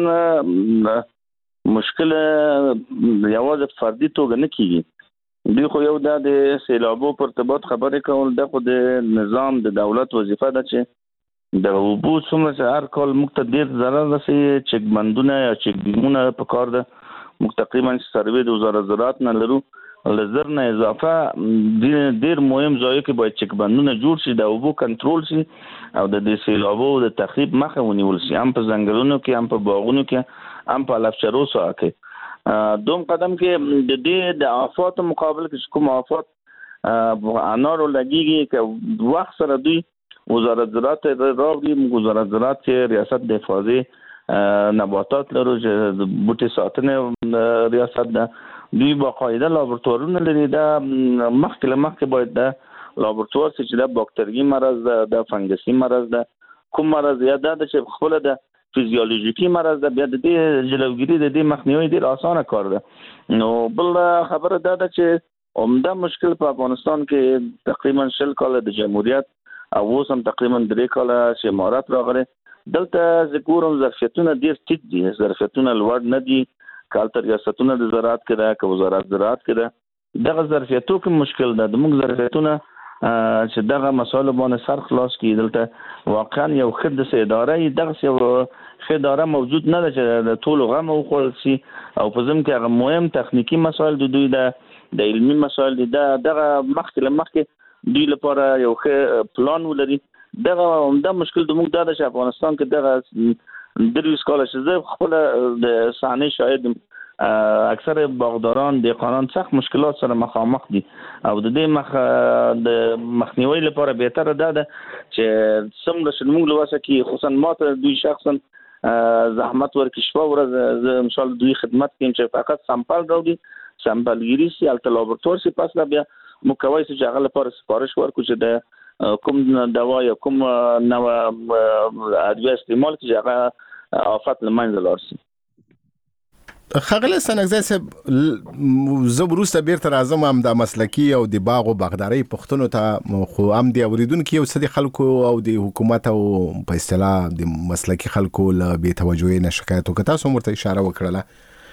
مشکل یوازې فردي توګه نه کېږي. دوی خو یو د سیلابو پر ارتباط خبرې کول د خو د نظام د دولت وظیفه ده چې د اوبو څومره چې هر کال موږ ته ډېر ضرر رسوي چک بندونه یا چک ډیمونه په کار ده. موږ تقریبا سروې د وزارت زراعت نه لرو له زر نه اضافه ډېر مهم ځایو کې باید چک بندونه جوړ شي د اوبو کنټرول شي او د سیلابو د تخریب مخه ونیول شي هم په ځنګلونو کې هم په باغونو کې هم په علفچرو ساحه کې. دوم قدم کې د دې د آفاتو مقابل کې کوم آفات انارو لګيږي که وخت سره دوی وزارت زراعت راوړي. وزارت زراعت چې ریاست د حفاظت نباتات لرو چې بوټي ساتنه ریاست ده دوی باقاعده لابراتوارونه لري. دا مخکې باید د لابراتوار چې د باکتریایي مرض ده د فنګسي مرض ده کوم مرض یا دا چې خپل د فیزیولوژیکي مرض ده بیا د دې جلوګیری د دې مخنیوي ډیر اسانه کار ده. نو بل خبره دا ده چې عمده مشکل په افغانستان کې تقریبا 40 کال د جمهوریت او اوس هم تقریبا 3 کال چې امارات راغله دلته ذکرم ظرفیتونه ډیر ټیټ دي. ظرفیتونه لوړ نه دي. کالتر ریاستونه د زراعت کې ده که وزارت زراعت کې ده دغه ظرفیتو کې مشکل ده. د موږ ظرفیتونه چې دغه مسایل باندې سر خلاص کړي دلته واقعا یو ښه داسې اداره دغه یو ښه اداره موجود نه ده چې د ټولو غم وخوړل شي او په ضمن کې هغه مهم تخنیکي مسایل د دوی د علمي مسایل دي دغه مخکې دوی لپاره یو ښه پلان ولري. دغه عمده مشکل د موږ دا ده چې افغانستان کې دغه 30 کال چې زه خپل د صحنې شاهد اکثر باغداران دهقانان سخت مشکلات سره مخامخ دي او د دې مخنیوي لپاره بهتره ده چې څومره چې موږ لواسه کې خصوصا ماته دوی شخصا زحمت ورکړي شپه ورځ ان شاء الله دوی خدمت کوي چې فقط سامپل راوړي سامپلګيري سي الته لابراتوار سي پاس لا بیا مکوای چې هغه لپاره سفارش ورکړو چې د کوم دوا یا کوم نو ادویه استعمال چې هغه آفات لمنځه لاړ شي. خغله سنګزای صاحب زه وروسته بیرته راځم هم د مسلکی او د باغ او باغداري پښتنو ته خو هم د اوریدونکو یو څه د خلکو او د حکومت او په اصطلاح د مسلکی خلکو له بې توجهي نه شکایت وکړه. تاسو مرته اشاره وکړه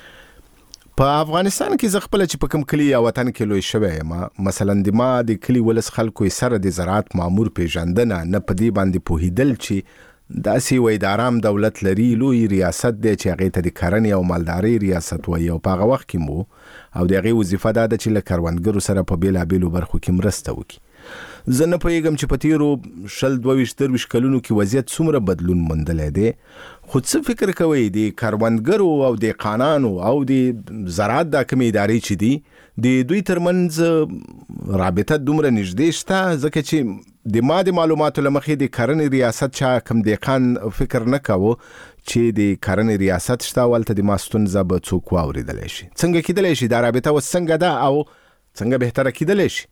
په افغانستان کې ز خپل چې په کوم کلی یا وطن کې لوی شوی مثلا ما د کلی ولس خلکو سره د زراعت مامور پیژندنه نه پدی باندې پوهیدل چې داسې وای دارام دولت لري لوی ریاست دی چې هغه ته د کرنې او مالداري ریاست وای او په هغه وخت کې مو او دغه وظیفه ده چې له کروندګرو سره په بیلابیلو برخو کې مرسته وکړي. زه نه پوهیږم چې په تیرو 22 کلونو کې وضعیت څومره بدلون موندلی دی خو څه فکر کوئ د کروندګرو او د قانونو او د زراعت د کومې ادارې چې دي د دوی ترمنځ رابطه دومره نږدې شته ځکه چې د معلوماتو لمخې د کرنې ریاست چا کم دقیقاً فکر نه کاوه چې د کرنې ریاست شته ولته د ماستونزه به څوک واوریدلی شي. څنګه کېدلی شي دا رابطه اوس څنګه ده او څنګه بهتره کېدلی شي؟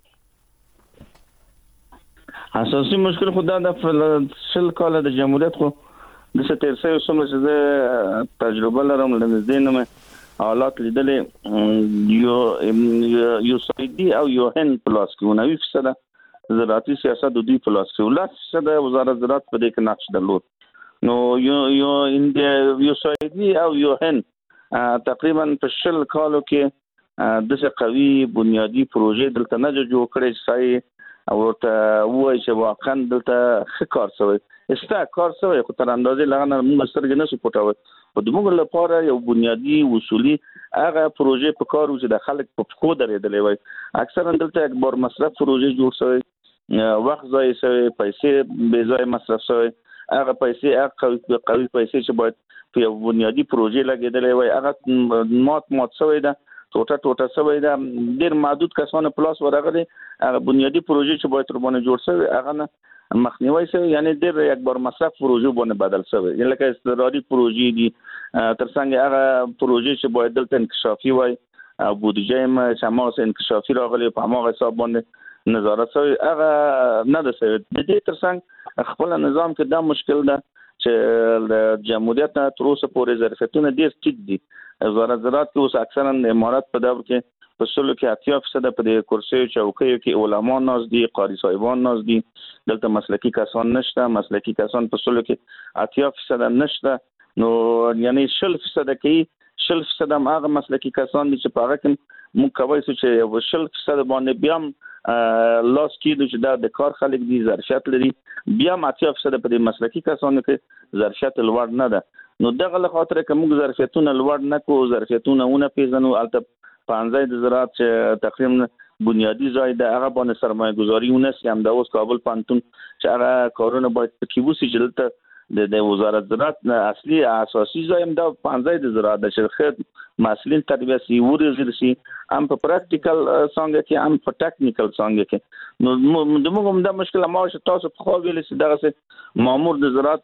اساسي مشکل خو دا د 40 کال د جمهوریت خو د 13 څومره چې تجربه لرم لنځدې نه حالات لیدلې یو سایدي او یو هن پلاس کې 90% زراعتي سیاست د دوی پلاس کې 10% وزارت زراعت په دې کې نقش درلود. نو یو سایدي او یو هن تقریبا په 40 کالو کې د قوي بنیادی پروژې دلته نه جوړ کړي چې او ته وای چې واقعا دلته ښه کار شوی کار شوی خو تر اندازې لغنه موږ سترګې نه سپورټاو په دموږ لپاره یو بنیادی اصولي هغه پروژې په کار چې د خلک په خو درېدلې وای اکثرا دلته اکبر مصرف پروژې جوړ شوی وخت ځای شوی پیسې بې ځای مصرف شوی هغه پیسې هغه قوي پیسې چې باید په یو بنیادی پروژې لګېدلې وای هغه مات شوی ده ټوټه سوی دا ډیر محدود کسانو پلاس ورغلي هغه بنیادی پروژې چې باید تر باندې جوړ شي هغه نه مخنیوي شي یعنی ډیر یک بار مصرف پروژې باندې بدل شوی یعنی لکه استراتیجی پروژې دي تر څنګ هغه پروژې چې باید دلته انکشافي وای او بودجه یې شماس انکشافي راغلي په هغه حساب باندې نظارت شوی هغه نه ده شوی د دې تر څنګ خپل نظام کې دا مشکل ده چې د جمهوریت نه تر اوسه پورې ظرفیتونه ډیر ټیټ دي وزارت زراعت کې اوس اکثرا د امارات په دور کې په سلو کې 80% په دې کرسیو چوکیو کې علما ناز دي قاری صاحبان ناز دي دلته مسلکی کسان نشته مسلکی کسان په سلو کې 80% نشته نو یعنی 60% کې 60% هغه مسلکی کسان دي چې په هغه کې موږ کوي چې 60% باندې بیا لاس کېدو چې د کار خلک دي ظرفیت لري بیا 80% په دې مسلکی کسانو کې ظرفیت لوړ نه ده نو دغه له خاطر کوم ظرفیتونه لوړ نه کو ظرفیتونه ونه پیژنو البته پانځای د زراعت چې تقریبا بنیادی ځای د هغه باندې سرمایه گذاری ونس هم د اوس کابل پانتون چې هغه کارونه باید کې وسی چې دلته د وزارت زراعت اصلي اساسي ځای هم د پانځای د زراعت د شرکت مسلین تربیه سی ورزل سي هم په پریکټیکل څنګه کې هم په ټیکنیکل څنګه کې نو د موږ هم د مشکل ما چې تاسو په خو ویل سي دغه مامور د زراعت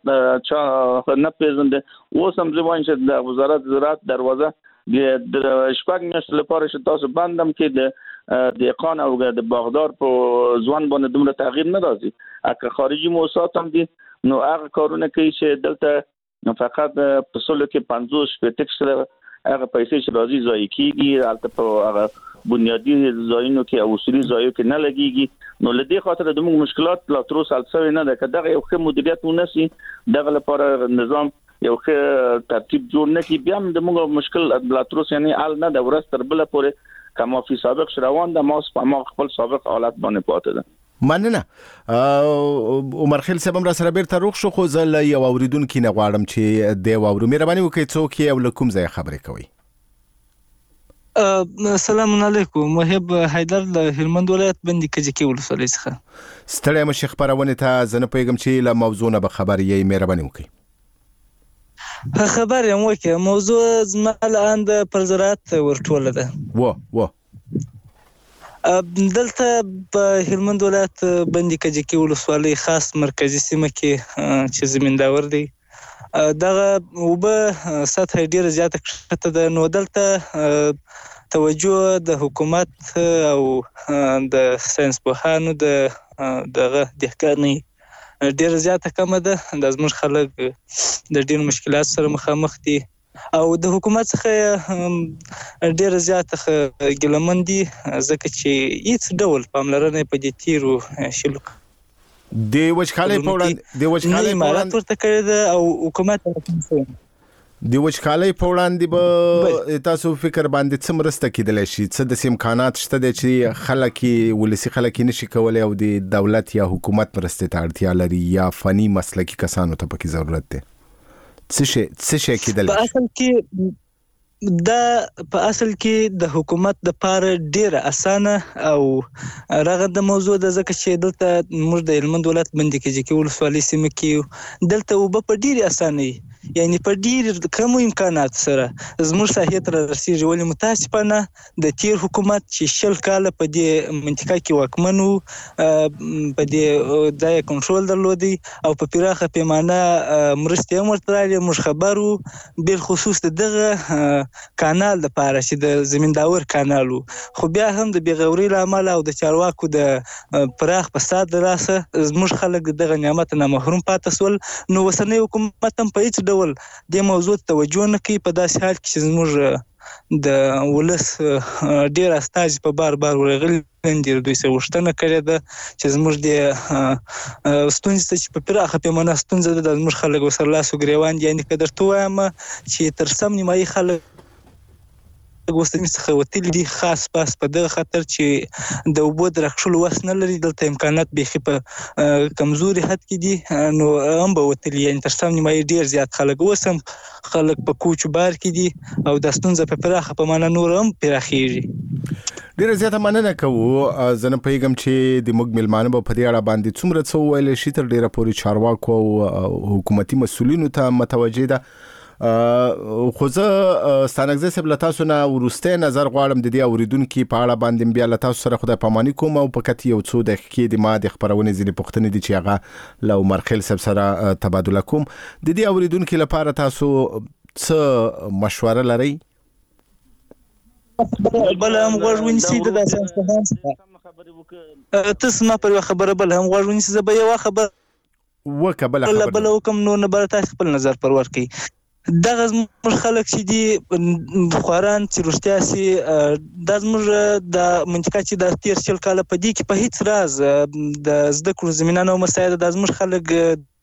چا نه پیژنده اوس هم ځوان چې د وزارت زراعت دروازه د شپږ میاشتې لپاره چې تاسو بندم کې د قان او د باغدار په ځوان باندې دومره تغییر نه راځي اګه خارجي موسسات هم دي نو هغه کارونه کوي چې دلته فقط په سلو کې 50% هغه پیسې چې راځي ځای کیږي البته په هغه بنیادی ځایونو کې او اصولي ځایونو کې نه لګيږي نو لدې خاطر د موږ مشکلات لا تر اوسه حل نه ده کله یو ښه مدیریت ونسي دغه لپاره نظام یو ښه ترتیب جوړ نه کی بیا د موږ مشکل لا تر اوسه یعنی حل نه ده ورستر بل پورې کما فی سابق روان ده ما خپل سابق حالت باندې پاتې ده مننه عمر خیل صاحب را سره بیرته روغ شو خو زل یو اوریدونکو نه غواړم چې د واورو مهرباني وکړئ څوک یې او لکم ځای خبرې کوي السلام علیکم محب حیدر د هلمند ولایت بندي کجکی ولسوالۍ څخه ستړی مشه خبرونه ته زنه پیغام چې له موضوع نه به خبر یې مهرباني وکړئ خبر یم وکړه موضوع زما الان د پر زراعت ورټوله ده و دلته په هلمند ولایت بندي کجکی ولسوالۍ خاص مرکزی سیمه کې چې زمینداور دی دغه وبه سطح ډیره زیاته کښته ده نو دلته توجه د حکومت او د ساينس پوهانو دغه دهقاني ډیره زیاته کمه ده د زموږ خلک د ډیر مشکلات سره مخامخ دي او د حکومت څخه ډیره زیاته ګلمن دي ځکه چې هیڅ ډول پاملرنه په دې تیرو شلو د وچکالۍ په وړاندې ورته کړی ده او حکومت د وچکالۍ په وړاندې به تاسو فکر باندې څه مرسته کیدلی شي څه د امکانات شته چې خلک ولسی خلک نشي کولای او د دولت یا حکومت مرسته ته اړتیا لري یا فني مسلکی کسانو ته پکې ضرورت دی څه شي کیدلی شي په اصل کې د حکومت د پاره ډیره اسانه او رغه د موضوع د ځکه چې دلته موږ د هلمند ولایت بندي کجکی ولسوالۍ سیمه کې دلته وب په ډیره اسانه یعنی په ډیر کم امکانات سره زموږ ساحې ته رسیدي ولې متاسفانه د تیر حکومت چې شل کاله په دې منطقه کې واکمنو په دې ځای کنټرول درلودي او په پراخه پیمانه مرستې هم ورته راغلي موږ خبرو بل خصوص دغه کانال د پاره چې د زمینداور کانالو خو بیا هم د بیغوري لامل او د چارواکو د پراخ فساد راسه زموږ خلک دغه نعمت نه محروم پاتې سول نو وسنۍ حکومت هم په هیڅ ډول د موضوع توجه نه کوي په داسې حال کې چې زموږ د ولس ډیر استاج په بار ورغلي دي دوی څه وشتنه کړې ده چې زموږ د ستونزې چې په پراخه پیمانه ستونزه ده د زموږ خلک وسره لاس وګریوان دي یعنی که درته وایم چې تر سم نیمایي خلک وسمې څخه وتلي دي خاص پاس په دغه خاطر چې د اوبو درخښلو وس نه لري دلته امکانات بیخي په کمزوري حد کې دي نو هم به وتلي یعنی تر سم نیمایي ډیر زیات خلک وسم خلک په کوچو بار کې دي او د ستونزه په پراخه پیمانه نور هم پراخیږي ډیره زیاته مننه کوو زنه پیغام چې د موږ ملمانه په دې اړه باندې څومره څه ویل شي تر ډیره پورې چارواکو او حکومتي مسولینو ته متوجه ده خو زه ستانګزه صاحب له تاسو نه ورسته نظر غواړم د دې اوریدونکو په اړه باندې بیا له تاسو سره خدای پاماني کوم او په کتي یو څو دقیقې د ما د خبرونه ځینې پوښتنې دي چې هغه له عمر خیل صاحب سره تبادله کوم. د دې اوریدونکو لپاره تاسو څه مشوره لرئ؟ بل هم غوږ ونیسي د ساينسپوهانو تاسو ما پر خبره بل هم غوږ ونیسي زه به یو خبر وکبل خبر بل وکم نو نه بل تاسو خپل نظر پر ورکي. دغه زموږ خلک چې دي خواران چې رښتیا سي د زموږ د منطقه چې د 13 کال په دې کې په هیڅ راز د زده کړو زمينه نو مساعده د زموږ خلک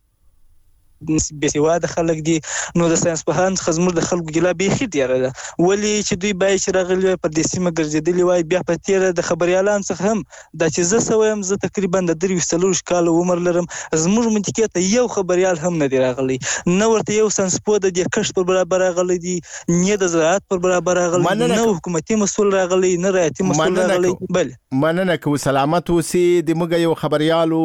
بسواده خلک دي نو د ساينس په هان خزمور د خلکو ګلا به خې دیره ده ولی چې دوی بای چې راغلی پر د سیمه ګرځیدلی وای بیا په تیر د خبريالان څخه هم د چې زه سویم زه تقریبا د 3 کال عمر لرم زموږ منطقه ته یو خبريال هم نه دی راغلی نه ورته یو ساينس په د کښت پر برابر راغلی دي نه د زراعت پر برابر راغلی نه حکومتي مسول راغلی نه رایتي مسول راغلی. بل مننه کو سلامت اوسې د موږ یو خبريالو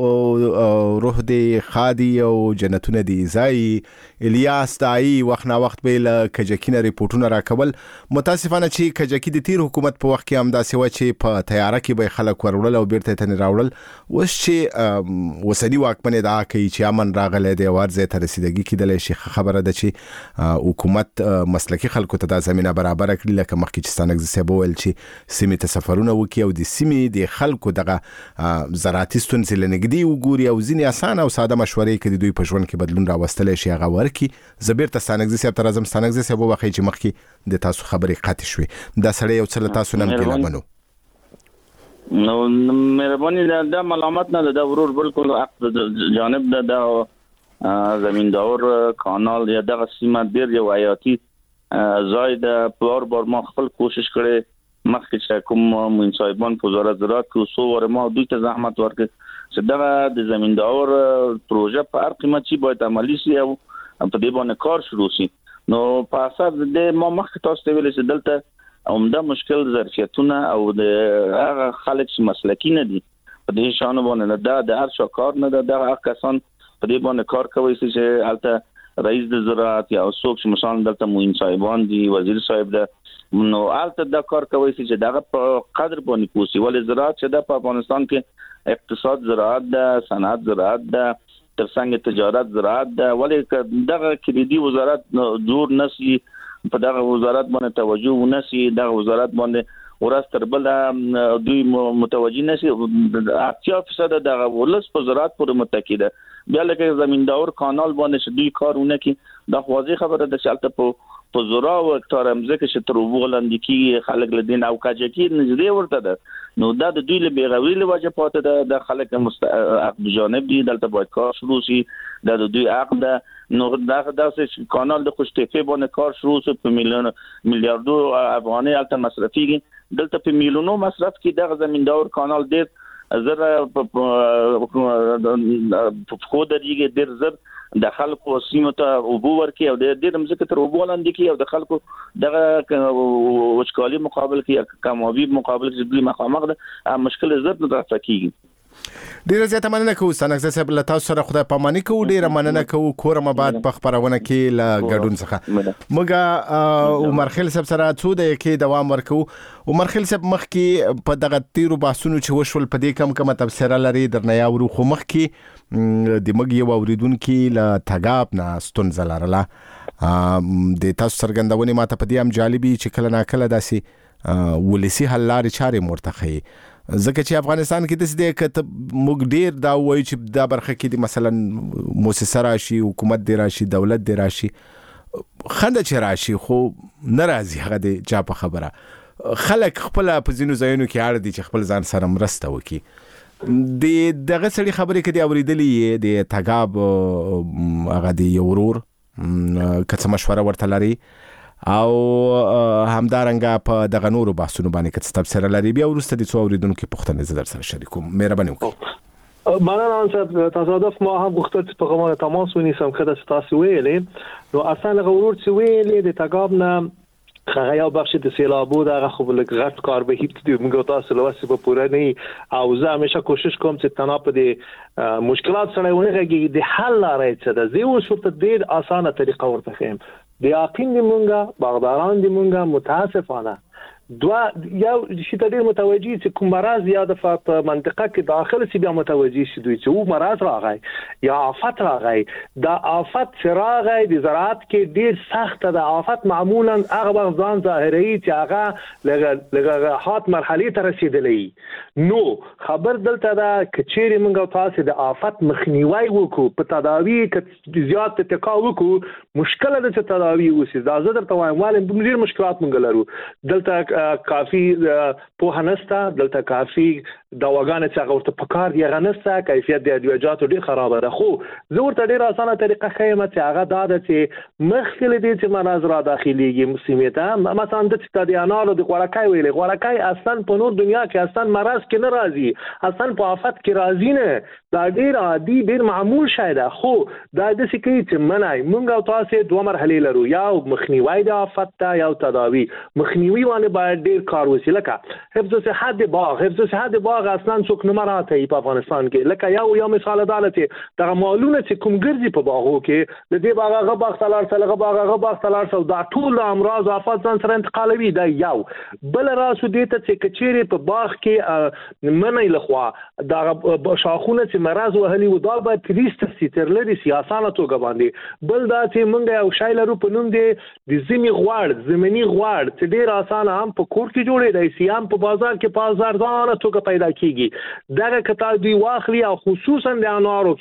روح دی خادي او جنت تونه دي زای الیاس دای وخت نا وخت به ل کجکینه ریپورتونه راکول. متاسفانه چې کجکی د تیر حکومت په وخت کې هم داسې و چې په تیاره کې به خلک ورول او بیرته تن راوړل. وس چې وسنی واکمن دا کوي چې امن راغله د ورزه ته رسیدګي کېدل شي خبره ده چې حکومت مسلکی خلکو ته د زمينه برابر کړي لکه مخکې چې ستانګز سیبول چې سیمه ته سفرونه وکي او د سیمه د خلکو دغه زراعتي ستونزې لنګدي وګوري او ځینې اسانه او ساده مشورې کوي دوی په ژوند کې بدلون راوستل شي هغه ورکی. زبیر ته ستانګز صاحب تر اعظم ستانګز صاحب وخی چې مخکې د تاسو خبرې قاطع شوې دا سړی یو څل تاسو نن کې لمنو نو مهرباني دا ملامت نه ده ورور بالکل عقد جانب ده زمیندار کانال یا دغه سیمه ډیر یو حیاتي زاید بار ما خپل کوشش کړي مخکې چې کوم منصوبان په وزارت زراعت کې سو ور ما دوی ته زحمت ورکړي چې دغه د زمیندار پروژه په هر قیمت چې باید عملی شي او په دې باندې کار شروع شي. نو په اساس د ما مخکې تاسو ته ویل چې دلته عمده مشکل ظرفیتونه او د هغه خلک چې مسلکی نه دي په دې شان باندې د هر څو کار نه د هغه کسان په دې باندې کار کوي چې البته رئیس د زراعت یا څوک چې مثلا دلته موین صاحبان دي وزیر صاحب ده نو البته دا کار کوي چې دغه په قدر باندې پوسی ولې زراعت چې د افغانستان کې اقتصاد زراعت ده صنعت زراعت ده ترڅنګ تجارت زراعت ده ولې دغه کلیدي وزارت زور نسی په دغه وزارت باندې توجه ونسی دغه وزارت باندې ورځ تر بل دوی متوجي نشي 80% دغه ولس په زراعت پورې متکی ده بیا لکه زمیندار کانال باندې دوی کارونه کوي دا واضح خبره ده چې البته په زرا او هکتار امزه کې تر وګولند کی خلک لدین او کاجکی نږدې ورته ده نو دا د دوی له بیغوري له وجه پاتې ده د خلک عقد جانب دي دلته باید کار شروع شي د دوی عقد نو دا داسې کانال د خوشتفه باندې کار شروع شي په میلیاردو افغاني الته مصرفي دلته په میلیونو مصرف کې د زمیندار کانال ډیر زر په خو درېږي ډیر زر د خلکو سیمه ته وبو ورکی او د دې مزه تر وبولند کی او د خلکو دغه وشکالي مقابل کې کمابي مقابل کې دوی مخامخ ده مشکل زړه نه راځي. ډیره زیاته مننه کوم څنګه صاحب له تاسو سره خدای پاماني کوم ډیره مننه کوم کورم بعد په خبرونه کې لا ګډون څخه موږ عمر خیل صاحب سره څو د کې دوام ورکو. عمر خیل صاحب مخ کې په دغه تیرو باسونو چې وشول په دې کم تفسیر لري درنه یاورو خو مخ کې د مګ یو اوریدونکو لا تګاب نه ستونزه لرله د تاسو څرګندونې ماته په دې هم جالبي چې کله نا کله داسي ولسی حل لارې چارې مرتخي ځکه چې افغانستان کې د دې کته موږ ډیر دا وایي چې دا برخه کې د مثلا مؤسسه راشي حکومت دی راشي دولت دی راشي خنده چې راشي خو ناراضي هغه د چا په خبره خلک خپل په ځینو ځایونو کې اړ دي چې خپل ځان سره مرسته وکړي. دغه سړي خبرې کړي اوریدلې د تګاب هغه دی ورور کڅ مشوره ورته لري او همدارنګه په دغه نورو بحثونو باندې کڅ تفسیر لري بیا ورسته د څو اوریدونکو پوښتنه زدر سره شریکوم. مهرباني وکړئ. مننه صاحب تصادف ما هم غوښتل په کومه تماس ونیسم کله چې تاسو ویلې نو اصلا غوړور چې ویلې د تګاب نه هغه یو بخش د سیلابو دغه خو لږ غټ کار به هیڅ دی موږ تاسو له واسه په پوره نه او زه همیشه کوشش کوم چې تنها په دې مشکلات سره ونغږي د حل لارې څه ده زه اوس ورته ډېر اسانه طریقه ورته خیم د یقین دی مونږه باغداران دی مونږه متاسفانه یو شي ته ډېر متوجي چې کوم مرض یا د منطقه کې داخله سی بیا متوجي شي دوی چې مرض راغی یا آفت راغی دا آفت چې راغی د زراعت کې ډېر سخت ده آفت معمولا هغه وخت ځان ظاهري چې هغه لږه حات مرحله ته رسیدلې نو خبر دلته دا کچېری موږ تاسو د آفت مخنیوي وکړو په تداوی کې زیات اتکا وکړو مشکل ده چې تداوی وسی دا زه درته وایم ولې ډېر مشکلات موږ لرو دلته کافی په هنستا دلته کافی دواګان چې هغه ورته پکار دی غنستا کیفیت د ادویجاتو ډیر خراب ده خو زه ورته ډیر اسانه طریقه خیمه چې هغه دا چې مخکله دي چې مرز را داخليږي مسیمیته مثلا د ستادیانالو د غوړکای ویلې غوړکای اصلا په نور دنیا کې اصلا مرز کې نه راځي اصلا په آفت کې راځي نه دا ډیر عادي ډیر معمول شای ده خو دا د سکی چې منای مونږ او تاسو دوه مرحله لرو یا مخنیوي د آفت ته یا تداوی مخنیوي باندې باید ډیر کار وشي لکه حفظ صحت باغ اصلا څوک نه مراته په افغانستان کې لکه یو مثال عدالت دغه مالونه چې کوم ګرځي په باغو کې د دې باغ باغ تلار سره دا ټول امراض او آفات ځان سره انتقالوي دا یو بل راسو دې ته چې کچېری په باغ کې منی لخوا دا شاخونه چې مرز وهلي و دا به تریست سیترلري سیاسانه توګه باندې بل دا چې مونږ یو شای لرو په نوم دی د زمینی غواړ چې ډیر اسانه هم په کور کې جوړې دی سیام په بازار کې 5000 ځانه توګه پیدا کیږي دغه کتا دی واخلي او خصوصا د انارو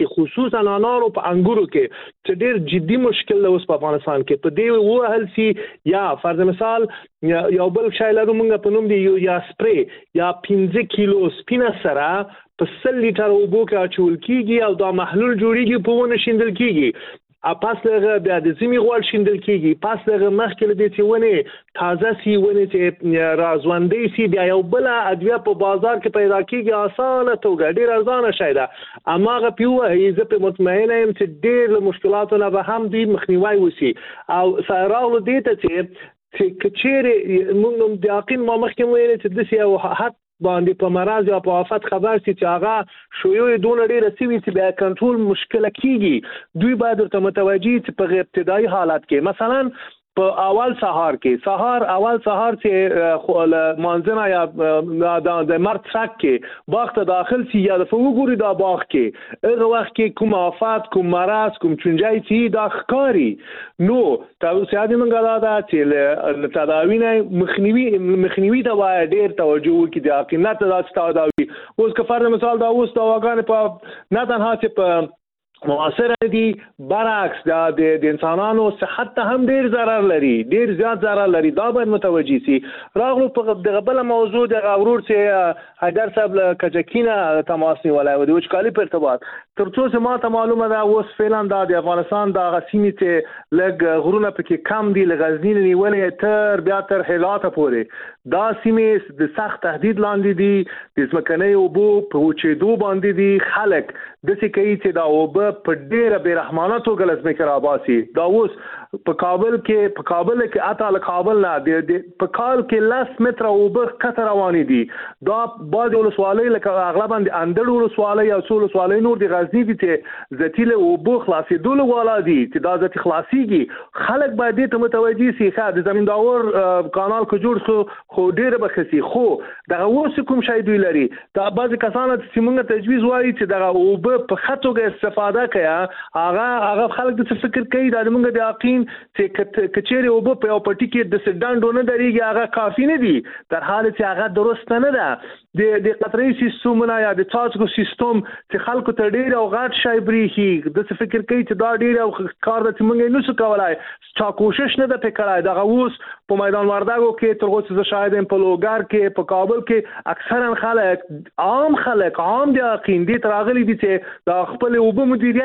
په انګورو کې چې ډیر جدي مشکل له اوس په افغانستان کې په دې وهل سي یا فرض مثال یو بل شای لرو مونږ په نوم دی یا سپری یا 15 کیلو سپینه سره په 100 لیټر اوبو کې اچول کیږي او دا محلول جوړیږي په ونه شیندل کیږي پاس لغه بیا د زمي غوړ شیندل کیږي پاس لغه مخکې د دې ونه تازه سی ونه چې رازوندې سی بیا یو بل ادویه په بازار کې پیدا کیږي اسانه توګه ډیر ارزانه شي دا اماغه پیوه یې زه په مطمئنه يم چې ډیر مشکلاتونه به هم دي مخنیوي وسی او سراغ دې ته چې کچېره موږ د یقین ما مخکې ویل چې د سی او حد باندې په مرز یا په آفت خبر سي چې هغه شویو دون ډیر سوي چې بیا کنټرول مشکل کیږي دوی باید ورته متوجي چې په ابتدایي حالت کې مثلا په اول سهار چې مانځنه یا د مرد څخه کې باغ ته داخل سي یا د فوګوري دا باغ کې هغه وخت کې کوم آفات کوم مرز کوم چنجای سي دا ښکاری نو تاسو یاد منګا دا چې تداوی نه مخنیوي ته باید ډیر توجه وکړي د حقیقت د تداوی اوس که فرض مثال دا اوس دا واګان په نه تنها چې په معاصر دي برعکس د انسانانو صحت ته هم ډیر ضرر لري ډیر زیات ضرر لري دا باید متوجي سي راغلو په دغه بل موضوع د غورور چې حیدر صاحب کجکینه تماس نیولای و د وچکالي په ارتباط ترڅو چې ما ته معلومه ده اوس فعلا د افغانستان د غسیمې ته لګ غرونه پکې کم دي لغزنی نیولې تر بیا تر هلات پورې دا سیمې د سخت تهدید لاندې دي د ځمکنۍ اوبو په وچېدو باندې دي خلک داسې کوي چې دا اوبه په ډیره بیرحمانه توګه لزمکه راباسي دا اوس په کابل کې اته له کابل نه په کال کې 10 متر اوبه کته روانې دي دا بعض ولسوالۍ لکه اغلب اندړ ولسوالۍ او څو ولسوالۍ نور د غزنی دي چې ذتیله اوبه خلاصېدل والا دي چې دا ذاتی خلاصيږي خلک باید ته متوجي سي ښه د زمینداور کانال کو جوړ خو ډیره بخسي خو دا اوس کوم شای دوی لري دا بعض کسان چې موږ تجویز وایي چې دا اوبه په خطوګه استفاده کړي هغه خلک د فکر کوي دا موږ د یقین چې کچېره اوبه په یو پټي کې د سډانډو نه درېږي هغه کافي نه دي تر حاله چې هغه درست نه ده د قطري سیستمونه یا د څاڅکو سیستم چې خلکو ته ډیر او غاټ شای بریخي د فکر کوي چې دا ډیر او کار د موږ نه څه کولای چا کوشش نه ده پکړای دا اوس په میدان وردګو کې تر اوسه شاید په لوګر کې په کابل کې اکثرا خلک عام د یقین دي تراغلي دي چې دا خپل اوبه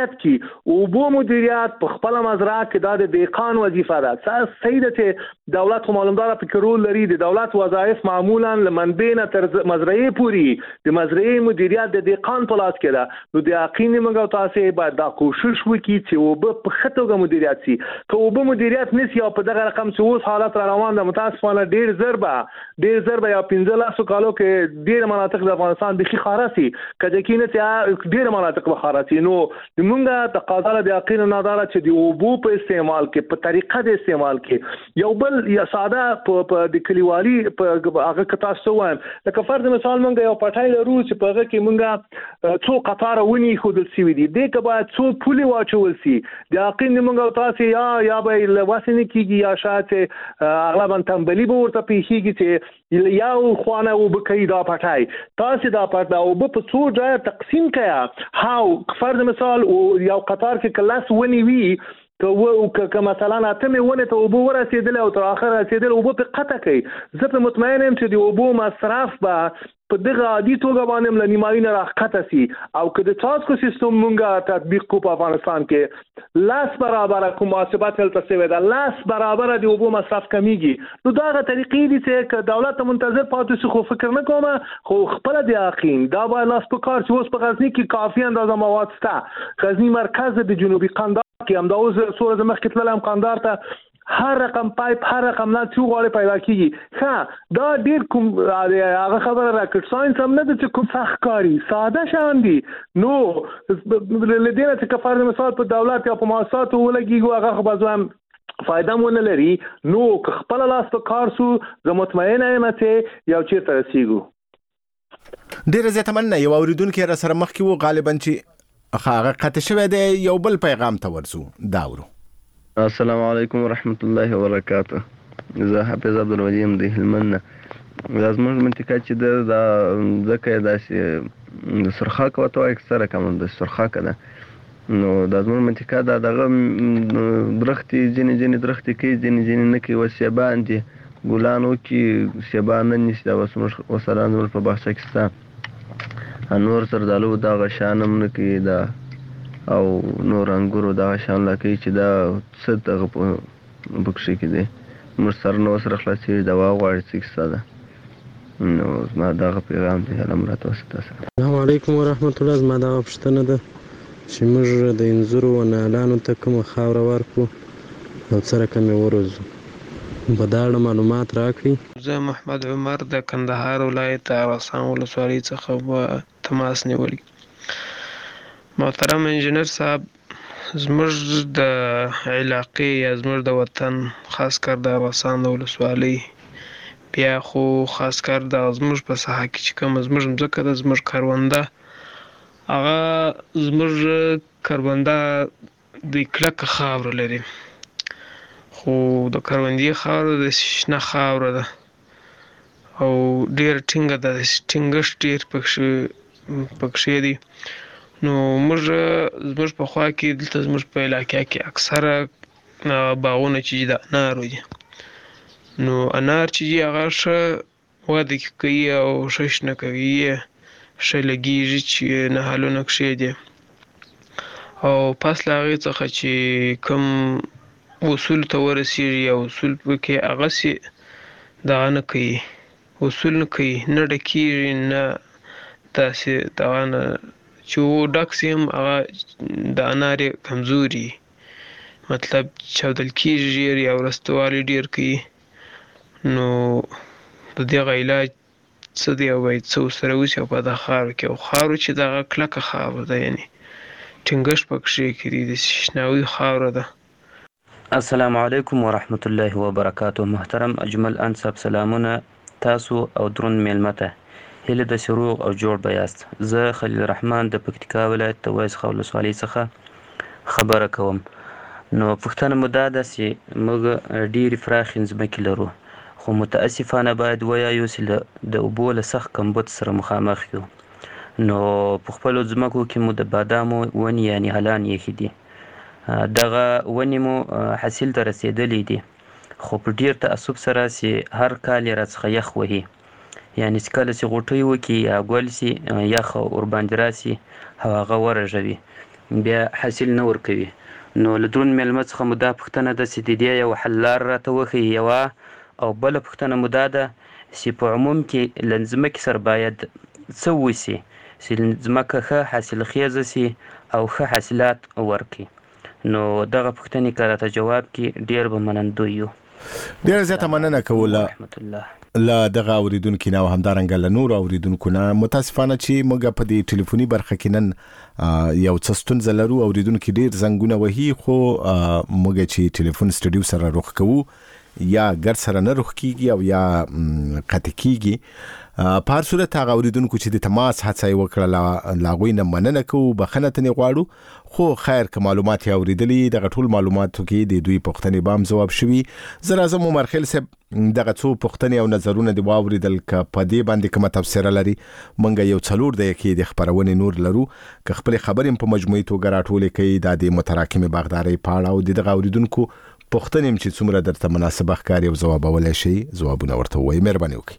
مدیریت په خپل مزرعه کې د دیقان وظیفه ده صحیح ده چې دولت معلومدار فکرول لري د دولت وظایف معمولا لمنبع نه تر مزرعه پوری د مزرعه مدیریت د دیقان په لاس کې ده نو د یقین موږ تاسو باید دا کوشش وکړي چې اوبه په خطوګه مدیریت سي که اوبه مدیریت نسی او په دغه رقم چې اوس حالت را روان ده متاسفانه ډیر ضربه یا 15 کالو کې ډېر مناطق د افغانستان بخي خارسي کله کې نه چې ډېر مناطق به خارسي نو موږ تقاضا له یقین نه دار چې د اوبو په استعمال کې په طریقه د استعمال کې یو بل یا ساده په د کلیوالي په هغه کتا سوام لکه فرض مثال موږ یو پټای لرو چې په هغه کې موږ څو قطار ونی خود سوي دي د کبا څو پولي واچول سي د یقین موږ تاسو یا به لواسنه کیږي یا شاته اغلبا تنبلی به ورته پیخیږي چې یا خوانه او بکې دا پټای تاسو دا پټا او په څو ځای تقسیم کړه هاو فرض مثال یو قطار کې کلاس ونی وی که مثلا اتمه ونه ته اوبو ورسېدل او تر اخره رسېدل اوبو په قطه کوي زه په مطمئن یم چې د اوبو مصرف به په دغه عادي توګه باندې ملنیمایي نه راخته سي او که د څاڅکو سیستم مونږه تطبیق کو په افغانستان کې لاس برابر کوم محاسبات هلته شوی دا لاس برابر د اوبو مصرف کمیږي نو دا غو طریقې دي چې دولت منتظر پاتې شي خو فکر نه کوم خو خپل د یقین دا به لاس په کار چې اوس په غزنی کې کافي اندازه مواد شته غزنی مرکز د جنوبي قندهار کې هم دا اوس سورې د مخکې تلل قندهار ته هر رقم پایپ هر رقم نه څو غواړي پیدا کیږي ها دا ډیر کوم هغه خبره راکټ ساينس هم نه د کوم سخت کاری ساده شان دي نو لدينا چې کفاره مثال په دولت یا په مؤسسات ولګي هغه خو بازم فائدہ مونږ لري نو خپل لاس په کار سو زه مطمئن یم چې یو چیرته رسیږو ډیر زیات مننه یو اوریدونکو را سره مخ کې وو غالبا چې هغه قطع شوی دی یو بل پیغام ته ورسو داورو السلام علیکم ورحمت الله وبرکاته زه حافظ عبدالودیم د هلمند دا زموږ منطقه چې د ځکه داسې سرخاک وته اکثره کوم د سرخاک ده نو دا زموږ منطقه دا دغه درختي ځینې درختي کې ځینې نه کې وسیبان دي ګلانو کې سیبان نه نشته وسلام زموږ په بحث کې انور سردالو دا غشانم نه کې دا او نور انګورو دا شان لکه چې دا څه دغه بکشي کې دي موږ سره نو سره خلاصي دا واغړ څه ده نو ما دا پیغام دی علامات واسطه السلام علیکم ورحمت الله زما دا پښتنه ده چې موږ د انځورو و نالانو ته کوم خاور ورکو او سره کوم ورزو په دا اړه معلومات راکړي زه محمد عمر د کندهار ولایت ارغسان ولسوالۍ څخه تماس نیولی محترم انجینر صاحب زموږ د علاقې یا زموږ د وطن خاص کر د ارغسان ولسوالۍ بیا خو خاص کر د زموږ په ساحه کې چې کوم زموږ مځکه د زموږ کرونده هغه زموږ کرونده د کلکه خاوره لري خو د کروندې خاوره د شنه خاوره ده او ډېر ټینګه ده ټینګښت ډېر پکښې دي نو زموږ په خوا کې دلته زموږ په علاقه کې اکثره باغونه چې د انارو دي نو انار چې هغه ښه وده کوي او ښه شنه کوي ښه لګیږي چې نهالونه کښې دي او پس له هغې څخه چې کوم اصول ته ورسېږي یا اصول پکې هغسې دغه نه کوي اصول نه کوي نه ډکېږي نه داسې دغه نه چې ډک سي هم هغه د انار کمزوري مطلب چاودل کېږي ژر یا ورستوالی ډېر کوي نو د دغه علاج څه دی او باید څه ورسره وشي او په دغه خاورو کې او خاورو چې دغه کلکه خاوره ده یعنې ټینګښت پکښې کې دي داسې شناوي خاوره ده السلام علیکم ورحمت الله وبرکاته محترم اجمل انصب سلامونه تاسو او درون میلمه ته هیله د سروغ او جوړ بیاست زه خلیل الرحمن د پکتیکا ولایت د وایس ولسوالۍ څخه خبره کوم نو پوښتنه مو دا ده چې موږ ډېرې پراخې ځمکې لرو خو متاسفانه باید ووایو چې د اوبو له سخت کمبود سره مخامخ یو نو په خپلو ځمکو کې مو د بادامو ونې یعنې هلان ایښي دي دغه ونې مو حاصل ته رسېدلی دي خو په ډېر تعصب سره چې هر کال یې راڅخه یخ وهي یعنې چې کله چې غوټۍ وکړي یا ګل سي یخ ورباندې راسي او هغه ورژوي بیا حاصل نه ورکوي نو له درون میلمه څخه مو دا پوښتنه ده چې د دې یو حل لار راته وښیي یوه او بله پوښتنه مو دا ده چې په عموم کې له ځمکې سره باید څه وشي چې ځمکه ښه حاصلخیزه سي او ښه حاصلات ورکړي نو دغه پوښتنې که راته جواب کړي ډېر به منندوی یو ډیر زیاته مننه کوله لا دغه اوریدونکو نه همدارنګ له نور اوریدونکو نه متاسفانه چې موږ په دې ټلیفوني برخه کې نن یو څه ستونزه لرو اوریدونکو ډیر زنګونه وهي خو موږ چې ټلیفون سټډیو سره روخ کوو یا ګر سره نه روخ کیږي او یا قطع کیږي په هر صورت هغه اوریدونکو چې د تماس هڅه وکړه لاغوی نه مننه کوو بخښنه تنې غواړو خو خیر که معلومات یې اوریدلي دغه ټول معلوماتو کې د دوی پوښتنې به هم ځواب شوي زه راځم عمر خیل صاحب دغه څو پوښتنې او نظرونه دې واوریدل که په دې باندې کومه تبصره لري موږ یو 4 دقیقې د خبرونې نور لرو که خپل خبرې په مجموعي توګه راټولې کوي دا د متراکمې باغدارۍ په اړه او دغه اوریدونکو پوښتنې چې څومره درته مناسبه ښکاري او ځوابولای شي ځوابونه ورته وایي مهرباني وکړئ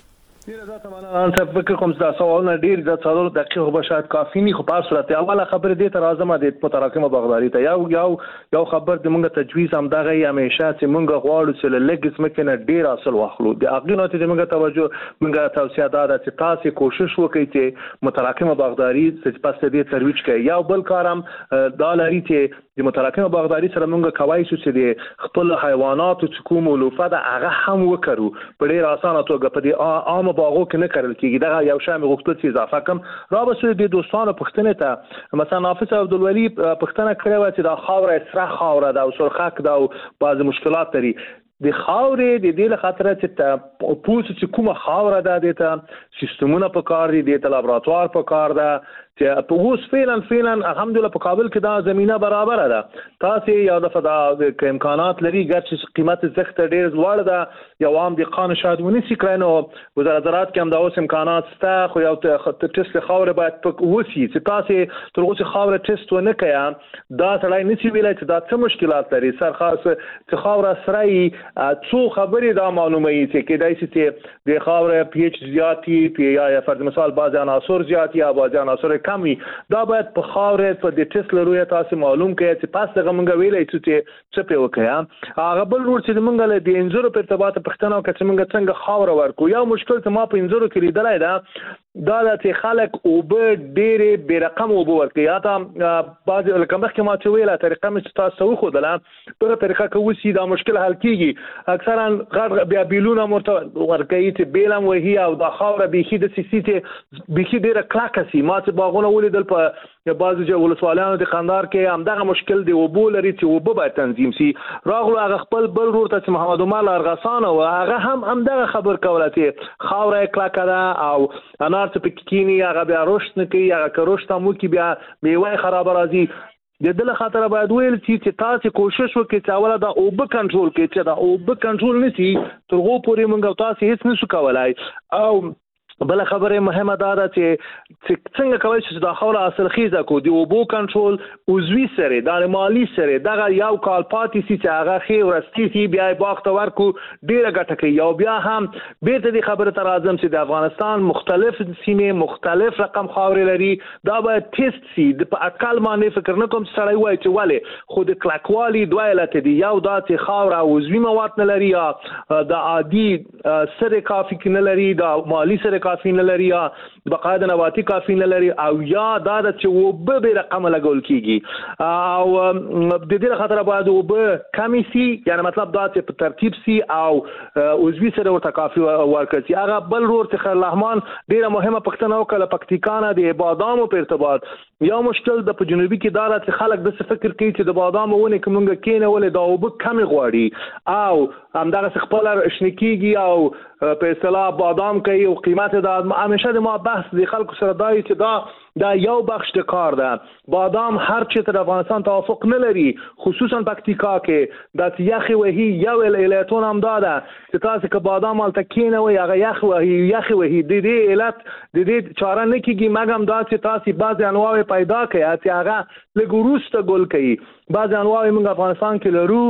ان څه فکر کوم چې دا سوالونه ډیر د 4 دقیقو به شاید کافي نه خو په صورت اوله خبر دې ته راځم د متراکمه باغداري ته یو خبر د موږ تجویز هم دغه همیشه چې موږ غواړو چې لګس مکنه ډیر اصل واخلو د اغینات د موږ توجه موږ توصیه ده چې تاسو کوشش وکړئ چې متراکمه باغداري چې پس دې ترویج کړئ یو بل کارم دا لري چې د متراکمه باغداري سره موږ کوي چې د خپل حیوانات او کوم لوفه د هغه هم وکړو په ډیر اسانه توګه په دې عام باغو کې نه کړل کېږي دا یو شامل غوښتل چې اضافه کوم را به د دوستانو پښتنه ته مثلا حافظ عبدالولی پښتنه کړو چې دا خاوره سره خاوره دا او سرخک دا او بعض مشکلات لري د خاورې د دې لپاره چې پوس چې کومه خاوره ده د سیستمونه په کار دي د لابراتوار په کار ده چې په اوس فعلا الحمدلله په کابل کې دا زمينه برابر ده تاسو یو دفعه د امکانات لري ګرځي قیمت زخت ډیر لوړ ده یو عام د قانون شاید ونیسي کړنو وزارت زراعت کې هم دا اوس امکانات شته خو یو ټیسټ خاور باید په وسی چې تاسو تر اوسه خاور ټیسټ ونه کړئ دا سړی نسی ویلای چې دا څه مشکلات لري سر خاص چې خاور سره څو خبرې دا معلومه یي چې کېدای شي چې د خاور پی ایچ زیاتی پی یا فرض مثال بعض عناصر زیاتی یا بعض عناصر کمی دا باید په خاورې په د ټیسټ لروي تاسو معلوم کړئ چې پاس دغه مونږ ویلای چې څه په وکړه هغه بل ور چې مونږ له د انځورو په ارتباط پښتنه او چې مونږ څنګه خاور ورکو یو مشکل چې ما په انځورو کې لیدلای دا چې خلک او به ډېرې بې رقم او به ورکوي یا ته بعض لکه مخکې ما چې ویله طریقه مې چې تاسو وښودله دغه طریقه که وسي دا مشکل حل کېږي اکثرا غټ بیا بیلونه هم ورته ورکوي چې بیل هم وهي او دا خاوره بیخي داسې سي چې بیخي ډېره کلکه سي ما چې باغونه ولیدل په بعضو ولسوالیانو د قندهار کې همدغه مشکل دی اوبو لري چې اوبه باید تنظیم سي راغلو هغه خپل بل ورور ته چې محمد عمر ارغسان و هغه همدغه خبر کوله چې خاوره کلکه ده او انار څه پکې کینی هغه بیا رشد نه کوي هغه که رشد هم وکړي بیا میوه خراب راځي د دې خاطر باید ویل چې تاسو کوشش وکړئ چې اوله دا اوبه کنټرول کړئ چې دا اوبه کنټرول نشي تر هغه پورې موږ تاسو هیڅ نشو کولای او بل خبره مهمه ده چې څنګه کوي چې دا خوره اصل خیزه کو دی اوبو کنټرول عضوي سره د مالی سره دغه یو کال پاتې سي چې هغه خې ورستي سي بیا باغ ته ورکو ډیره ګټه کوي او بیا هم بیرته د خبره تر اعظم چې د افغانستان مختلف سیمه مختلف رقم خاورې لري دا باید ټیسټ سي د اقل معنی فکر نه کوم سړی وای چې والے خود کلکوالی دوه علت دي یو دا چې خاوره عضوي مواد نه لري یا د عادي سره کافي نه لري دا مالی سره کافی نه لري یا بقاعده نباتي کافی نه لري او یا دا چې وب به رقم لګول کیږي او د دې خاطر باید وب کمی سي یعنی مطلب دا چې په ترتیب سي او عضوي سره ورته کافی ورکړي هغه بل ور چې خیر رحمان ډیره مهمه پښتنه او کله پکتیکانه د بادامو په ارتباط یا مشکل د په جنوبي کې دارا چې خلک د فکر کوي چې د بادامو ونه کومګه کینه ولې دا وب کمی غواړي او همدغه خپل شنکیږي او په اصطلاح بادام کوي او قیمت دا همیشه د ما بحث د خلکو سره دای چې دا یو بخش د کار ده بادام هر چې تر افغانستان توافق نه لري خصوصا پکتیکا کې د یخي وهي یو علتون هم ده چې تاسو که بادام مال تکینه وي هغه یخي وهي د دې علت د دې چاره نه کیږي مګم دا چې تاسو بعض انواع پیدا کړئ چې هغه لګوروسته ګل کوي بعض انواع موږ افغانستان کې لرو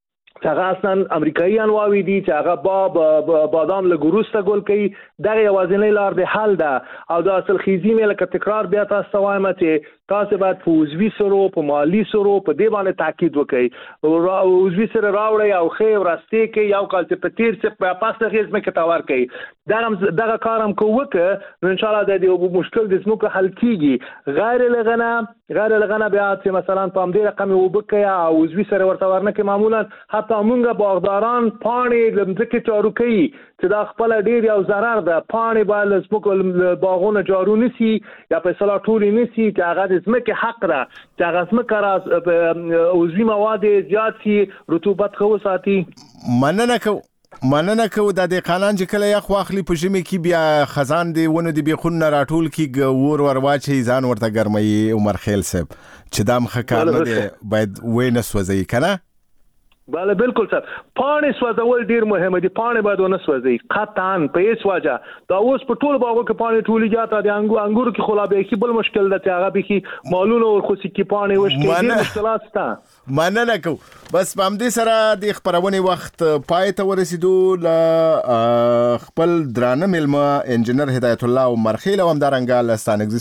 چې هغه اصلا امریکایي انواوي دي چې هغه بادام له ګروسته ګل کوي دغه یوازینۍ لار د حل ده او د اصل خیزي مې لکه تکرار بیا تاسو وایم چې تاسو باید په عضوي سرو په مالی سرو په دې باندې تاکید وکړئ او عضوي سره راوړی او خیر ورستي کې یو کال چې په تیر څه په پاسه خیز مې کتاور کوي دغه کار هم کوو نو ان شاء الله د دې مشکل د زموږ حل کیږي غیر لغنه بیا چې مثلا په دې رقم وبکیا او زوی سره ورته ورنکه معمولا حتی موږ باغداران پاڼې لمځکه چارو کوي چې دا خپل ډیر یو ضرر ده پاڼې باید زموږ باغونه جارو نسی یا په اصطلاح ټولې نسی چې هغه زموږ حق ده چې هغه زموږ را عضوي مواد زیات شي رطوبت خو ساتي مننه کو د قانون چې کله یخ واخلي په ژمي کې بیا خزان دی ونه دی بخونه راټول کی ور واچي ځان ورته ګرمي عمر خیل صاحب چې دام خکار نه دی باید وینس وځي کنه بله بالکل سر پاڼې سوځول ډیر مهمه دي پاڼې باید ونه سوځي قطعاً په هیڅ وجه دا اوس په ټول باغو کې پاڼې ټولې جاته دي انګور کې خلابه کې بل مشکل ده چې هغه به مالونه او خوسي کې پاڼې وشکې دي مشکلات شته مننه کو بس په دې سره د خبرونه وخت پای ته ورسېدو ل خپل درانه ملما انجنیر هدایت الله عمر خیل او همدارنګه لستانګ